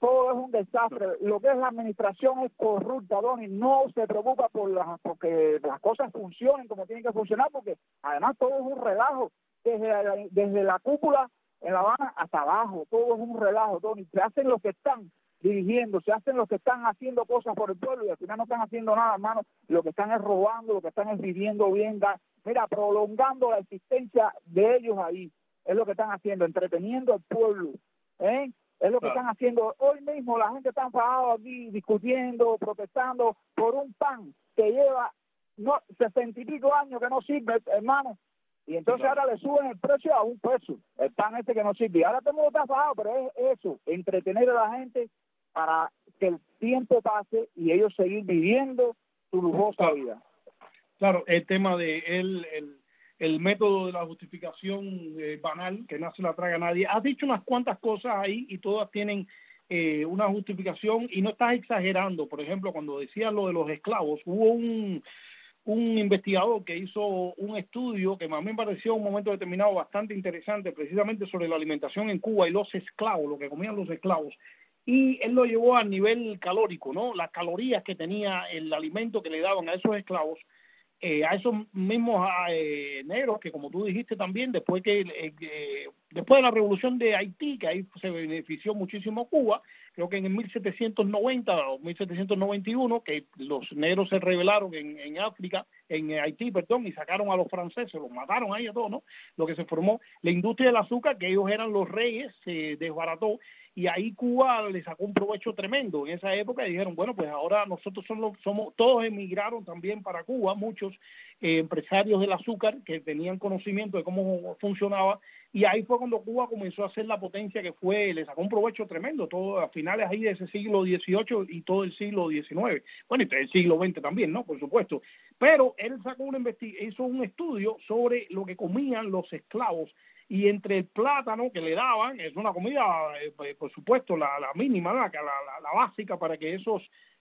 todo es un desastre. Lo que es la administración es corrupta, Donny. No se preocupa por las, porque las cosas funcionen como tienen que funcionar, porque además todo es un relajo, desde la, desde la cúpula en La Habana hasta abajo, todo es un relajo, Donny. Se hacen los que están dirigiendo, se hacen los que están haciendo cosas por el pueblo y al final no están haciendo nada, hermano. Lo que están es robando, lo que están es viviendo bien, mira, prolongando la existencia de ellos ahí. Es lo que están haciendo, entreteniendo al pueblo, ¿eh? Es lo que claro. están haciendo. Hoy mismo la gente está enfadada aquí discutiendo, protestando por un pan que lleva no sesenta y pico años que no sirve, hermano. Y entonces claro. ahora le suben el precio a un peso, el pan este que no sirve. Y ahora todo el mundo está enfadado, pero es eso, entretener a la gente para que el tiempo pase y ellos seguir viviendo su lujosa claro. vida. Claro, el tema de el, el, el método de la justificación eh, banal, que no se la traga a nadie. Has dicho unas cuantas cosas ahí y todas tienen eh, una justificación y no estás exagerando. Por ejemplo, cuando decías lo de los esclavos, hubo un, un investigador que hizo un estudio que a mí me pareció en un momento determinado bastante interesante, precisamente sobre la alimentación en Cuba y los esclavos, lo que comían los esclavos. Y él lo llevó al nivel calórico, ¿no? Las calorías que tenía el alimento que le daban a esos esclavos, eh, a esos mismos eh, negros que, como tú dijiste también, después que eh, eh, después de la revolución de Haití, que ahí se benefició muchísimo Cuba, creo que en el mil setecientos noventa o mil setecientos noventa y uno, que los negros se rebelaron en, en África, en Haití, perdón, y sacaron a los franceses, los mataron ahí a todos, ¿no? Lo que se formó, la industria del azúcar, que ellos eran los reyes, se desbarató. Y ahí Cuba le sacó un provecho tremendo en esa época y dijeron, bueno, pues ahora nosotros somos, somos todos emigraron también para Cuba, muchos eh, empresarios del azúcar que tenían conocimiento de cómo funcionaba, y ahí fue cuando Cuba comenzó a ser la potencia que fue, le sacó un provecho tremendo, todo a finales ahí de ese siglo dieciocho y todo el siglo diecinueve, bueno, y el siglo veinte también, ¿no? Por supuesto, pero él sacó una investi- hizo un estudio sobre lo que comían los esclavos. Y entre el plátano que le daban, es una comida, eh, por supuesto, la, la mínima, la, la, la básica para que esos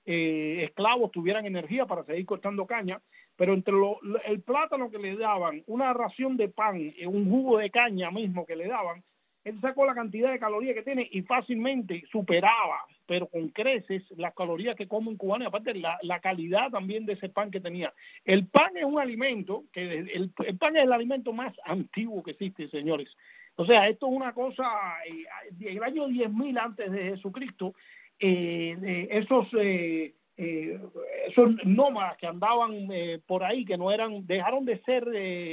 eh, esclavos tuvieran energía para seguir cortando caña, pero entre lo, el plátano que le daban, una ración de pan, un jugo de caña mismo que le daban, él sacó la cantidad de calorías que tiene y fácilmente superaba, pero con creces, las calorías que come un cubano, y aparte la, la calidad también de ese pan que tenía. El pan es un alimento, que el, el pan es el alimento más antiguo que existe, señores. O sea, esto es una cosa, eh, el año diez mil antes de Jesucristo, eh, eh, esos... Eh, Eh, esos nómadas que andaban eh, por ahí, que no eran, dejaron de ser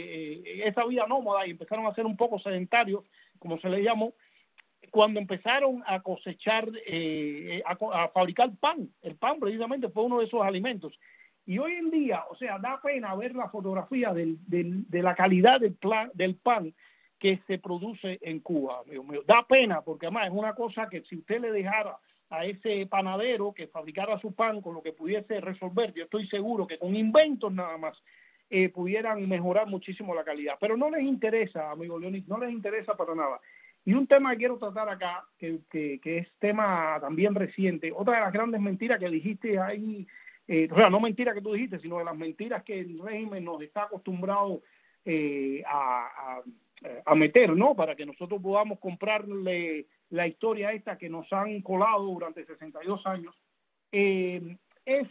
eh, esa vida nómada y empezaron a ser un poco sedentarios, como se les llamó, cuando empezaron a cosechar, eh, a, a fabricar pan. El pan precisamente fue uno de esos alimentos. Y hoy en día, o sea, da pena ver la fotografía del, del, de la calidad del, plan, del pan que se produce en Cuba, amigo mío. Da pena, porque además es una cosa que si usted le dejara a ese panadero que fabricara su pan con lo que pudiese resolver, yo estoy seguro que con inventos nada más eh, pudieran mejorar muchísimo la calidad, pero no les interesa, amigo Leonid, no les interesa para nada. Y un tema que quiero tratar acá, que, que, que es tema también reciente, otra de las grandes mentiras que dijiste ahí, eh, o sea, no mentiras que tú dijiste, sino de las mentiras que el régimen nos está acostumbrado eh, a, a a meter, ¿no? Para que nosotros podamos comprarle la historia esta que nos han colado durante sesenta y dos años, eh, es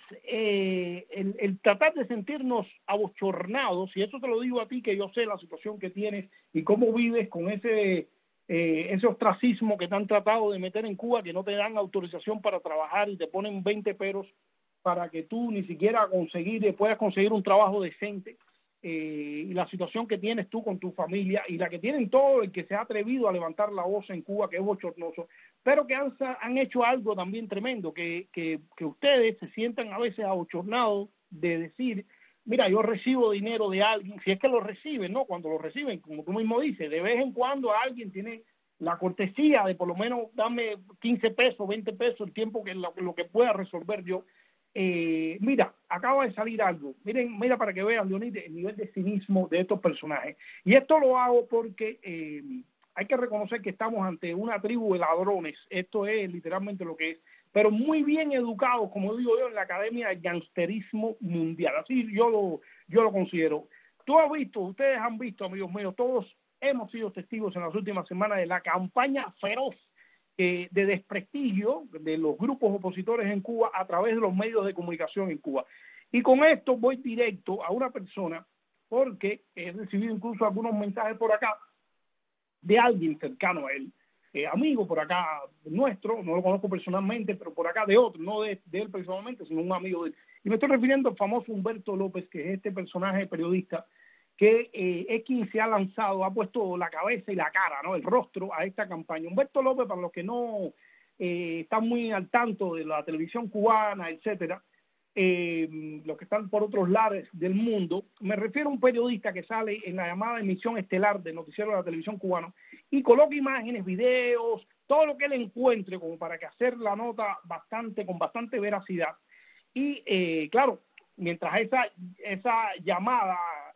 eh, el, el tratar de sentirnos abochornados, y eso te lo digo a ti que yo sé la situación que tienes y cómo vives con ese eh, ese ostracismo que te han tratado de meter en Cuba, que no te dan autorización para trabajar y te ponen veinte peros para que tú ni siquiera conseguir, puedas conseguir un trabajo decente. Eh, y la situación que tienes tú con tu familia y la que tienen todo el que se ha atrevido a levantar la voz en Cuba, que es bochornoso, pero que han, han hecho algo también tremendo, que, que, que ustedes se sientan a veces abochornados de decir, mira, yo recibo dinero de alguien, si es que lo reciben, ¿no? Cuando lo reciben, como tú mismo dices, de vez en cuando alguien tiene la cortesía de por lo menos darme quince pesos, veinte pesos, el tiempo que lo, lo que pueda resolver yo. Eh, mira, acaba de salir algo. Miren, mira para que vean, Leonid, el nivel de cinismo de estos personajes. Y esto lo hago porque eh, hay que reconocer que estamos ante una tribu de ladrones. Esto es literalmente lo que es. Pero muy bien educados, como digo yo, en la Academia de Gangsterismo Mundial. Así yo lo, yo lo considero. Tú has visto, ustedes han visto, amigos míos, todos hemos sido testigos en las últimas semanas de la campaña feroz eh, de desprestigio de los grupos opositores en Cuba a través de los medios de comunicación en Cuba. Y con esto voy directo a una persona, porque he recibido incluso algunos mensajes por acá de alguien cercano a él, eh, amigo por acá nuestro, no lo conozco personalmente, pero por acá de otro, no de, de él personalmente, sino un amigo de él. Y me estoy refiriendo al famoso Humberto López, que es este personaje periodista que eh, es quien se ha lanzado, ha puesto la cabeza y la cara, ¿no?, el rostro a esta campaña. Humberto López, para los que no eh, están muy al tanto de la televisión cubana, etcétera, eh, los que están por otros lados del mundo, me refiero a un periodista que sale en la llamada emisión estelar del noticiero de la televisión cubana y coloca imágenes, videos, todo lo que él encuentre como para que hacer la nota bastante con bastante veracidad. Y eh, claro, mientras esa esa llamada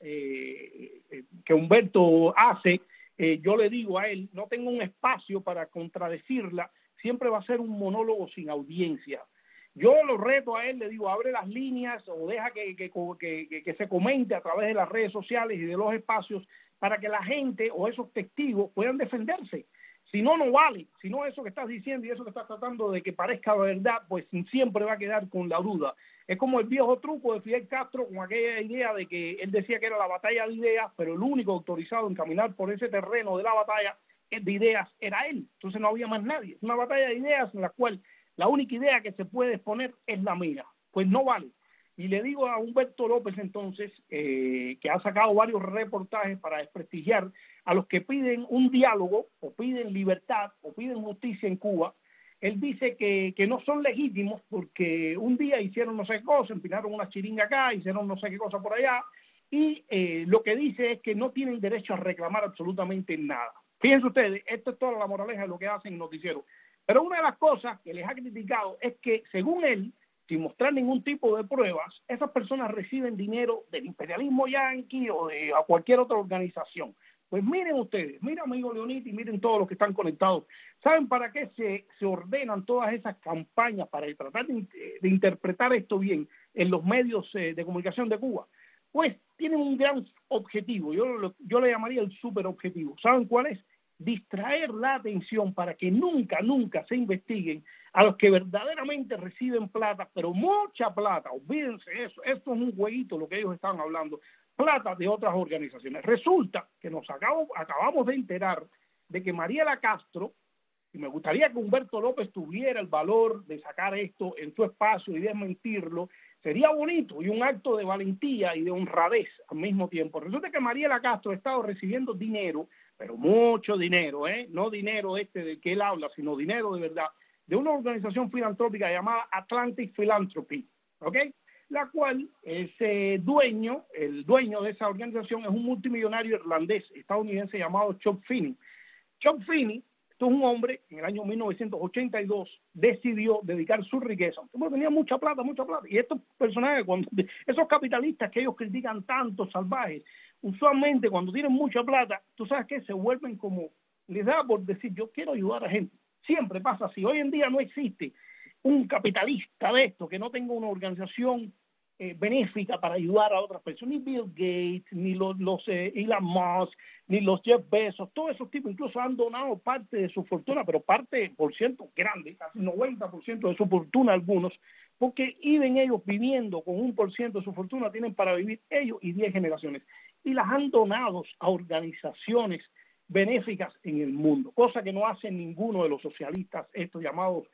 eh, que Humberto hace, eh, yo le digo a él, no tengo un espacio para contradecirla, siempre va a ser un monólogo sin audiencia. Yo lo reto a él, le digo, abre las líneas o deja que, que, que, que se comente a través de las redes sociales y de los espacios para que la gente o esos testigos puedan defenderse. Si no, no vale. Si no, eso que estás diciendo y eso que estás tratando de que parezca verdad, pues siempre va a quedar con la duda. Es como el viejo truco de Fidel Castro con aquella idea de que él decía que era la batalla de ideas, pero el único autorizado en caminar por ese terreno de la batalla de ideas era él. Entonces no había más nadie. Es una batalla de ideas en la cual la única idea que se puede exponer es la mía. Pues no vale. Y le digo a Humberto López entonces, eh, que ha sacado varios reportajes para desprestigiar a los que piden un diálogo, o piden libertad, o piden justicia en Cuba. Él dice que, que no son legítimos porque un día hicieron no sé qué cosa, empinaron una chiringa acá, hicieron no sé qué cosa por allá, y eh, lo que dice es que no tienen derecho a reclamar absolutamente nada. Fíjense ustedes, esto es toda la moraleja de lo que hacen en noticiero. Pero una de las cosas que les ha criticado es que, según él, sin mostrar ningún tipo de pruebas, esas personas reciben dinero del imperialismo yanqui o de a cualquier otra organización. Pues miren ustedes, miren amigo Leonid y miren todos los que están conectados. ¿Saben para qué se, se ordenan todas esas campañas para tratar de, de interpretar esto bien en los medios eh, de comunicación de Cuba? Pues tienen un gran objetivo, yo, lo, yo le llamaría el super objetivo. ¿Saben cuál es? Distraer la atención para que nunca, nunca se investiguen a los que verdaderamente reciben plata, pero mucha plata, olvídense eso, esto es un jueguito lo que ellos están hablando, plata de otras organizaciones. Resulta que nos acabo, acabamos de enterar de que Mariela Castro, y me gustaría que Humberto López tuviera el valor de sacar esto en su espacio y desmentirlo, sería bonito y un acto de valentía y de honradez al mismo tiempo. Resulta que Mariela Castro ha estado recibiendo dinero, pero mucho dinero, ¿eh? No dinero este del que él habla, sino dinero de verdad, de una organización filantrópica llamada Atlantic Philanthropy, ¿ok? La cual ese dueño, el dueño de esa organización es un multimillonario irlandés, estadounidense llamado Chuck Finney. Chuck Finney, esto es un hombre, en el año mil novecientos ochenta y dos, decidió dedicar su riqueza, porque tenía mucha plata, mucha plata, y estos personajes, cuando, esos capitalistas que ellos critican tanto, salvajes, usualmente cuando tienen mucha plata, tú sabes que se vuelven como, les da por decir, yo quiero ayudar a gente. Siempre pasa así. Hoy en día no existe un capitalista de esto que no tenga una organización eh, benéfica para ayudar a otras personas. Ni Bill Gates, ni los, los eh, Elon Musk, ni los Jeff Bezos, todos esos tipos incluso han donado parte de su fortuna, pero parte, por ciento grande, casi noventa por ciento de su fortuna algunos, porque viven ellos viviendo con un por ciento de su fortuna, tienen para vivir ellos y diez generaciones. Y las han donado a organizaciones benéficas en el mundo, cosa que no hace ninguno de los socialistas, estos llamados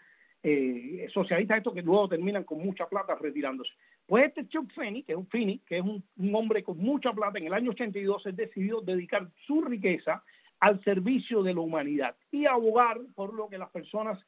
eh, socialistas, estos que luego terminan con mucha plata retirándose. Pues este Chuck Finney, que es un Finney, que es un, un hombre con mucha plata, en el año ochenta y dos él decidió dedicar su riqueza al servicio de la humanidad y abogar por lo que las personas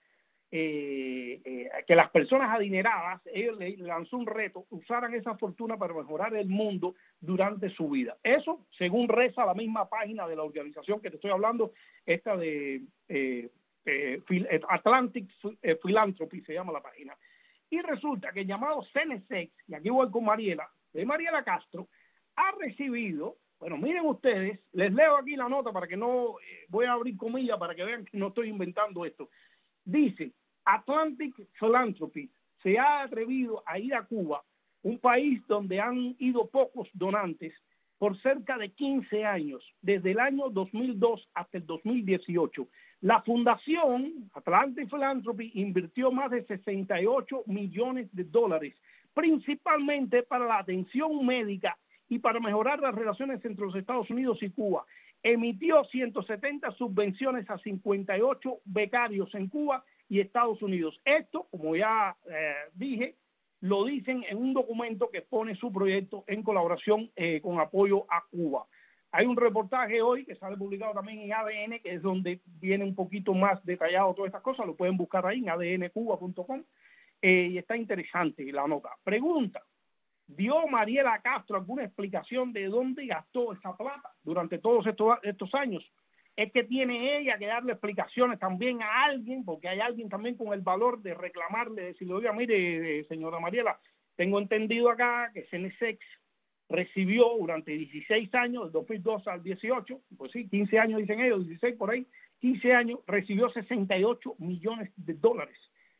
Eh, eh, que las personas adineradas, él le lanzó un reto, usaran esa fortuna para mejorar el mundo durante su vida. Eso, según reza la misma página de la organización que te estoy hablando, esta de eh, eh, Atlantic Philanthropy, se llama la página. Y resulta que el llamado C N S E X, y aquí voy con Mariela, de Mariela Castro, ha recibido, bueno, miren ustedes, les leo aquí la nota para que no, eh, voy a abrir comillas para que vean que no estoy inventando esto. Dice, Atlantic Philanthropy se ha atrevido a ir a Cuba, un país donde han ido pocos donantes, por cerca de quince años, desde el año dos mil dos hasta el dos mil dieciocho. La Fundación Atlantic Philanthropy invirtió más de sesenta y ocho millones de dólares, principalmente para la atención médica y para mejorar las relaciones entre los Estados Unidos y Cuba. Emitió ciento setenta subvenciones a cincuenta y ocho becarios en Cuba y Estados Unidos. Esto, como ya eh, dije, lo dicen en un documento que pone su proyecto en colaboración eh, con apoyo a Cuba. Hay un reportaje hoy que sale publicado también en A D N, que es donde viene un poquito más detallado todas estas cosas, lo pueden buscar ahí en A D N Cuba punto com, eh, y está interesante la nota. Pregunta, ¿dio Mariela Castro alguna explicación de dónde gastó esa plata durante todos estos, estos años? Es que tiene ella que darle explicaciones también a alguien, porque hay alguien también con el valor de reclamarle, decirle, oiga, mire, señora Mariela, tengo entendido acá que Cenesex recibió durante dieciséis años, del dos mil dos al dieciocho, pues sí, quince años dicen ellos, dieciséis por ahí, quince años, recibió sesenta y ocho millones de dólares.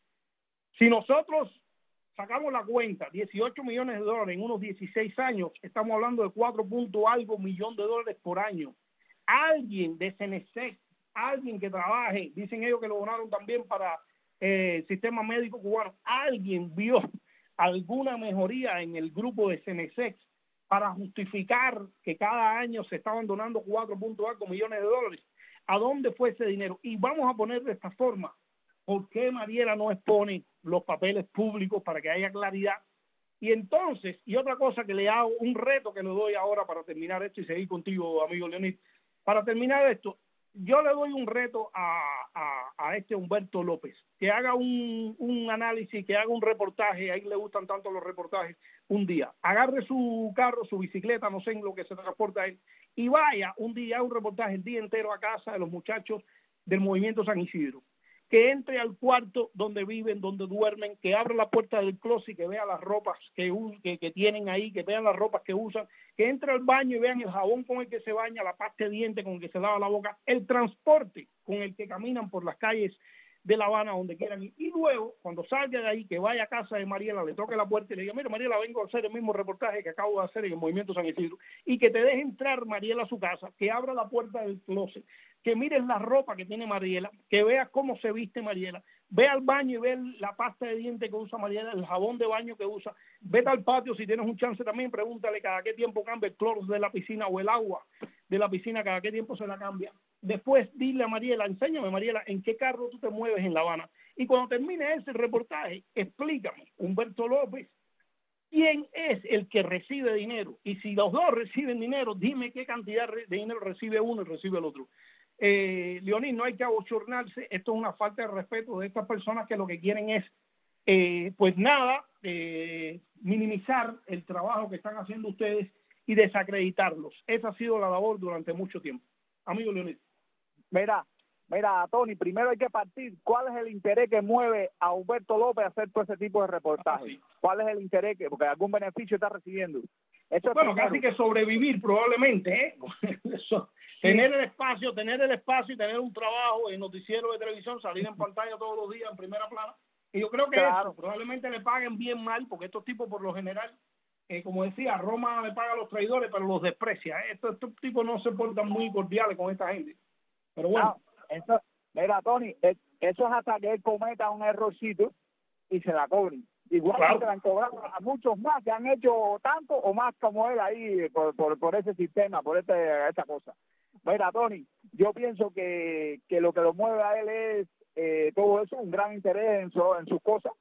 Si nosotros sacamos la cuenta, dieciocho millones de dólares en unos dieciséis años, estamos hablando de cuatro punto algo millón de dólares por año. Alguien de Cenesex, alguien que trabaje, dicen ellos que lo donaron también para eh, el sistema médico cubano, alguien vio alguna mejoría en el grupo de Cenesex para justificar que cada año se estaban donando cuatro punto algo millones de dólares. ¿A dónde fue ese dinero? Y vamos a poner de esta forma, ¿por qué Mariela no expone los papeles públicos para que haya claridad? Y entonces, y otra cosa que le hago, un reto que le doy ahora para terminar esto y seguir contigo, amigo Leonid. Para terminar esto, yo le doy un reto a, a, a este Humberto López, que haga un, un análisis, que haga un reportaje, a él le gustan tanto los reportajes, un día. Agarre su carro, su bicicleta, no sé en lo que se transporta él, y vaya un día a un reportaje el día entero a casa de los muchachos del Movimiento San Isidro. Que entre al cuarto donde viven, donde duermen, que abra la puerta del closet y que vea las ropas que, que, que tienen ahí, que vean las ropas que usan, que entre al baño y vean el jabón con el que se baña, la pasta de dientes con el que se lava la boca, el transporte con el que caminan por las calles de La Habana, donde quieran ir. Y luego, cuando salga de ahí, que vaya a casa de Mariela, le toque la puerta y le diga, mira, Mariela, vengo a hacer el mismo reportaje que acabo de hacer en el Movimiento San Isidro, y que te deje entrar Mariela a su casa, que abra la puerta del closet, que mires la ropa que tiene Mariela, que veas cómo se viste Mariela, ve al baño y ve la pasta de dientes que usa Mariela, el jabón de baño que usa, vete al patio si tienes un chance también, pregúntale cada qué tiempo cambia el cloro de la piscina o el agua de la piscina, cada qué tiempo se la cambia. Después dile a Mariela, enséñame Mariela, en qué carro tú te mueves en La Habana. Y cuando termine ese reportaje, explícame, Humberto López, quién es el que recibe dinero. Y si los dos reciben dinero, dime qué cantidad de dinero recibe uno y recibe el otro. Eh, Leonid, no hay que abochornarse, esto es una falta de respeto de estas personas que lo que quieren es, eh, pues nada, eh, minimizar el trabajo que están haciendo ustedes y desacreditarlos. Esa ha sido la labor durante mucho tiempo. Amigo Leonid. Mira, mira, Tony, primero hay que partir. ¿Cuál es el interés que mueve a Humberto López a hacer todo ese tipo de reportajes? Ah, sí. ¿Cuál es el interés que, porque algún beneficio está recibiendo? Eso bueno, es casi que sobrevivir probablemente, ¿eh? Eso, sí. Tener el espacio, tener el espacio y tener un trabajo en noticiero de televisión, salir en pantalla todos los días en primera plana. Y yo creo que claro. Eso, probablemente le paguen bien mal, porque estos tipos por lo general, eh, como decía, Roma le paga a los traidores, pero los desprecia. ¿eh? Estos, estos tipos no se portan muy cordiales con esta gente. Pero bueno. No, eso, mira, Tony, eso es hasta que él cometa un errorcito y se la cobren. Igual claro. que se la han cobrado a muchos más que han hecho tanto o más como él ahí por, por, por ese sistema, por este, esta cosa. Mira, Tony, yo pienso que, que lo que lo mueve a él es eh, todo eso, un gran interés en, su, en sus cosas.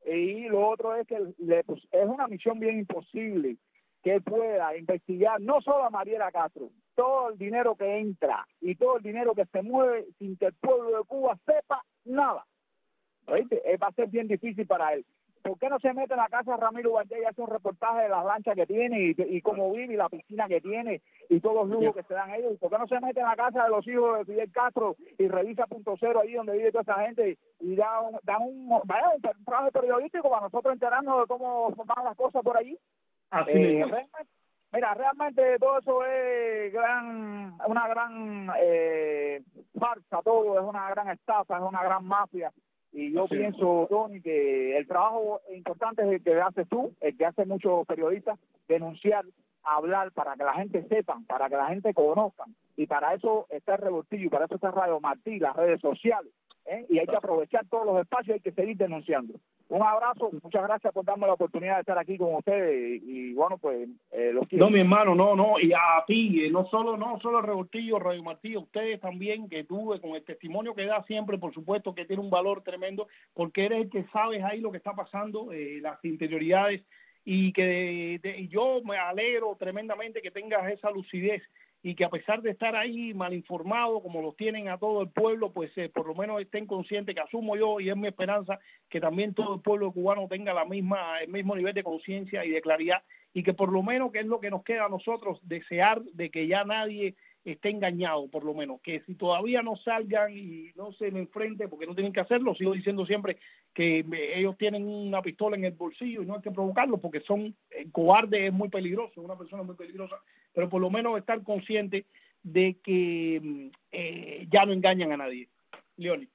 Y lo otro es que le, pues, es una misión bien imposible que él pueda investigar no solo a Mariela Castro, todo el dinero que entra y todo el dinero que se mueve sin que el pueblo de Cuba sepa nada. ¿Oíste? Va a ser bien difícil para él. ¿Por qué no se mete en la casa de Ramiro Valdés y hace un reportaje de las lanchas que tiene y, y cómo vive y la piscina que tiene y todos los lujos que se dan ellos? ¿Por qué no se mete en la casa de los hijos de Fidel Castro y revisa Punto Cero ahí donde vive toda esa gente y da un, da un, vaya, un trabajo periodístico para nosotros enterarnos de cómo van las cosas por allí? Así eh, realmente, mira, realmente todo eso es gran, una gran eh, farsa, todo es una gran estafa, es una gran mafia. Y yo Sí. pienso, Tony, que el trabajo importante es el que haces tú, el que hace muchos periodistas, denunciar, hablar para que la gente sepa, para que la gente conozca. Y para eso está el Revoltillo, para eso está Radio Martí, las redes sociales. ¿eh? Y hay que aprovechar todos los espacios, hay que seguir denunciando. Un abrazo, muchas gracias por darme la oportunidad de estar aquí con ustedes. Y, y bueno, pues eh, los quiero. No, mi hermano, no, no, y a ti, eh, no solo no solo el Revoltillo, Radio Martí, a ustedes también, que tú, eh, con el testimonio que da siempre, por supuesto que tiene un valor tremendo, porque eres el que sabes ahí lo que está pasando, eh, las interioridades, y que de, de, y yo me alegro tremendamente que tengas esa lucidez, y que a pesar de estar ahí mal informado, como los tienen a todo el pueblo, pues eh, por lo menos estén conscientes, que asumo yo, y es mi esperanza, que también todo el pueblo cubano tenga la misma el mismo nivel de conciencia y de claridad, y que por lo menos, que es lo que nos queda a nosotros, desear de que ya nadie esté engañado, por lo menos, que si todavía no salgan y no se me enfrenten, porque no tienen que hacerlo, sigo diciendo siempre que ellos tienen una pistola en el bolsillo y no hay que provocarlo, porque son eh, cobardes, es muy peligroso, una persona muy peligrosa, pero por lo menos estar consciente de que eh, ya no engañan a nadie. Leoni.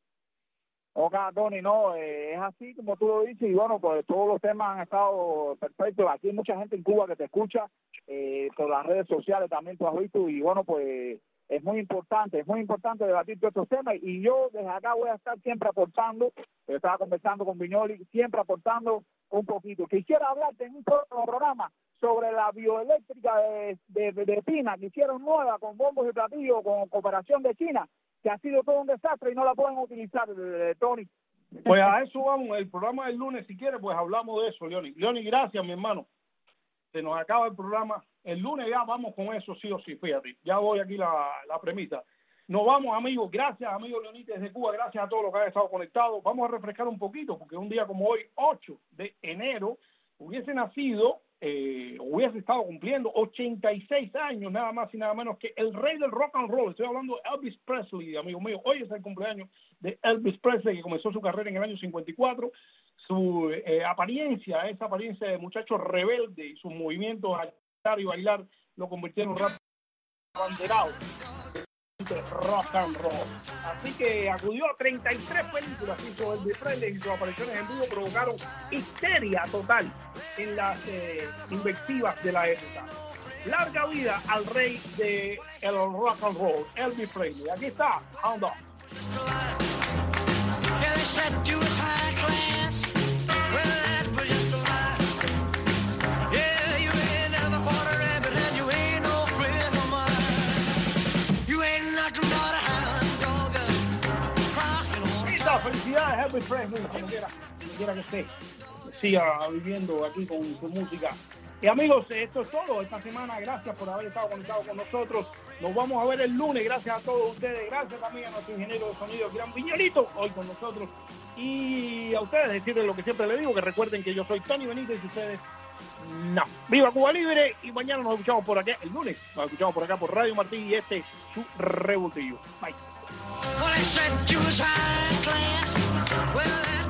Ok, Tony, no, eh, es así como tú lo dices, y bueno, pues todos los temas han estado perfectos. Aquí hay mucha gente en Cuba que te escucha, eh, por las redes sociales también tú has visto, y bueno, pues es muy importante, es muy importante debatir todos estos temas, y yo desde acá voy a estar siempre aportando. Yo estaba conversando con Viñoli, siempre aportando un poquito. Quisiera hablarte en un próximo programa sobre la bioeléctrica de, de, de China, que hicieron nueva con bombos y platillos, con cooperación de China, que ha sido todo un desastre y no la pueden utilizar, eh, Tony. Pues a eso vamos, el programa del lunes, si quieres, pues hablamos de eso, Leoni. Leoni, gracias, mi hermano. Se nos acaba el programa. El lunes ya vamos con eso, sí o sí, fíjate. Ya voy aquí la, la premisa. Nos vamos, amigos. Gracias, amigo Leonite desde Cuba. Gracias a todos los que han estado conectados. Vamos a refrescar un poquito, porque un día como hoy, ocho de enero, hubiese nacido, eh, hubiese estado cumpliendo ochenta y seis años, nada más y nada menos que el rey del rock and roll. Estoy hablando de Elvis Presley, amigo mío. Hoy es el cumpleaños de Elvis Presley, que comenzó su carrera en el año cincuenta y cuatro. Su eh, apariencia, esa apariencia de muchacho rebelde, y sus movimientos a cantar y bailar lo convirtieron rápido en abanderado de rock and roll. Así que acudió a treinta y tres películas, hizo Elvis Presley, y sus apariciones en vivo provocaron histeria total en las eh, invectivas de la época. Larga vida al rey de el rock and roll, Elvis Presley. Aquí está, Hound Dog. Felicidades, Elvis Presley, como quiera, como quiera que esté, siga viviendo aquí con su música. Y amigos, esto es todo esta semana. Gracias por haber estado conectados con nosotros. Nos vamos a ver el lunes. Gracias a todos ustedes. Gracias también a nuestro ingeniero de sonido, Gran Viñolito, hoy con nosotros. Y a ustedes decirles lo que siempre les digo, que recuerden que yo soy Tony Benítez y ustedes no. Viva Cuba Libre, y mañana nos escuchamos por acá, el lunes, nos escuchamos por acá por Radio Martí, y este es su Revoltillo. Bye. Well, I said you was high class. Well,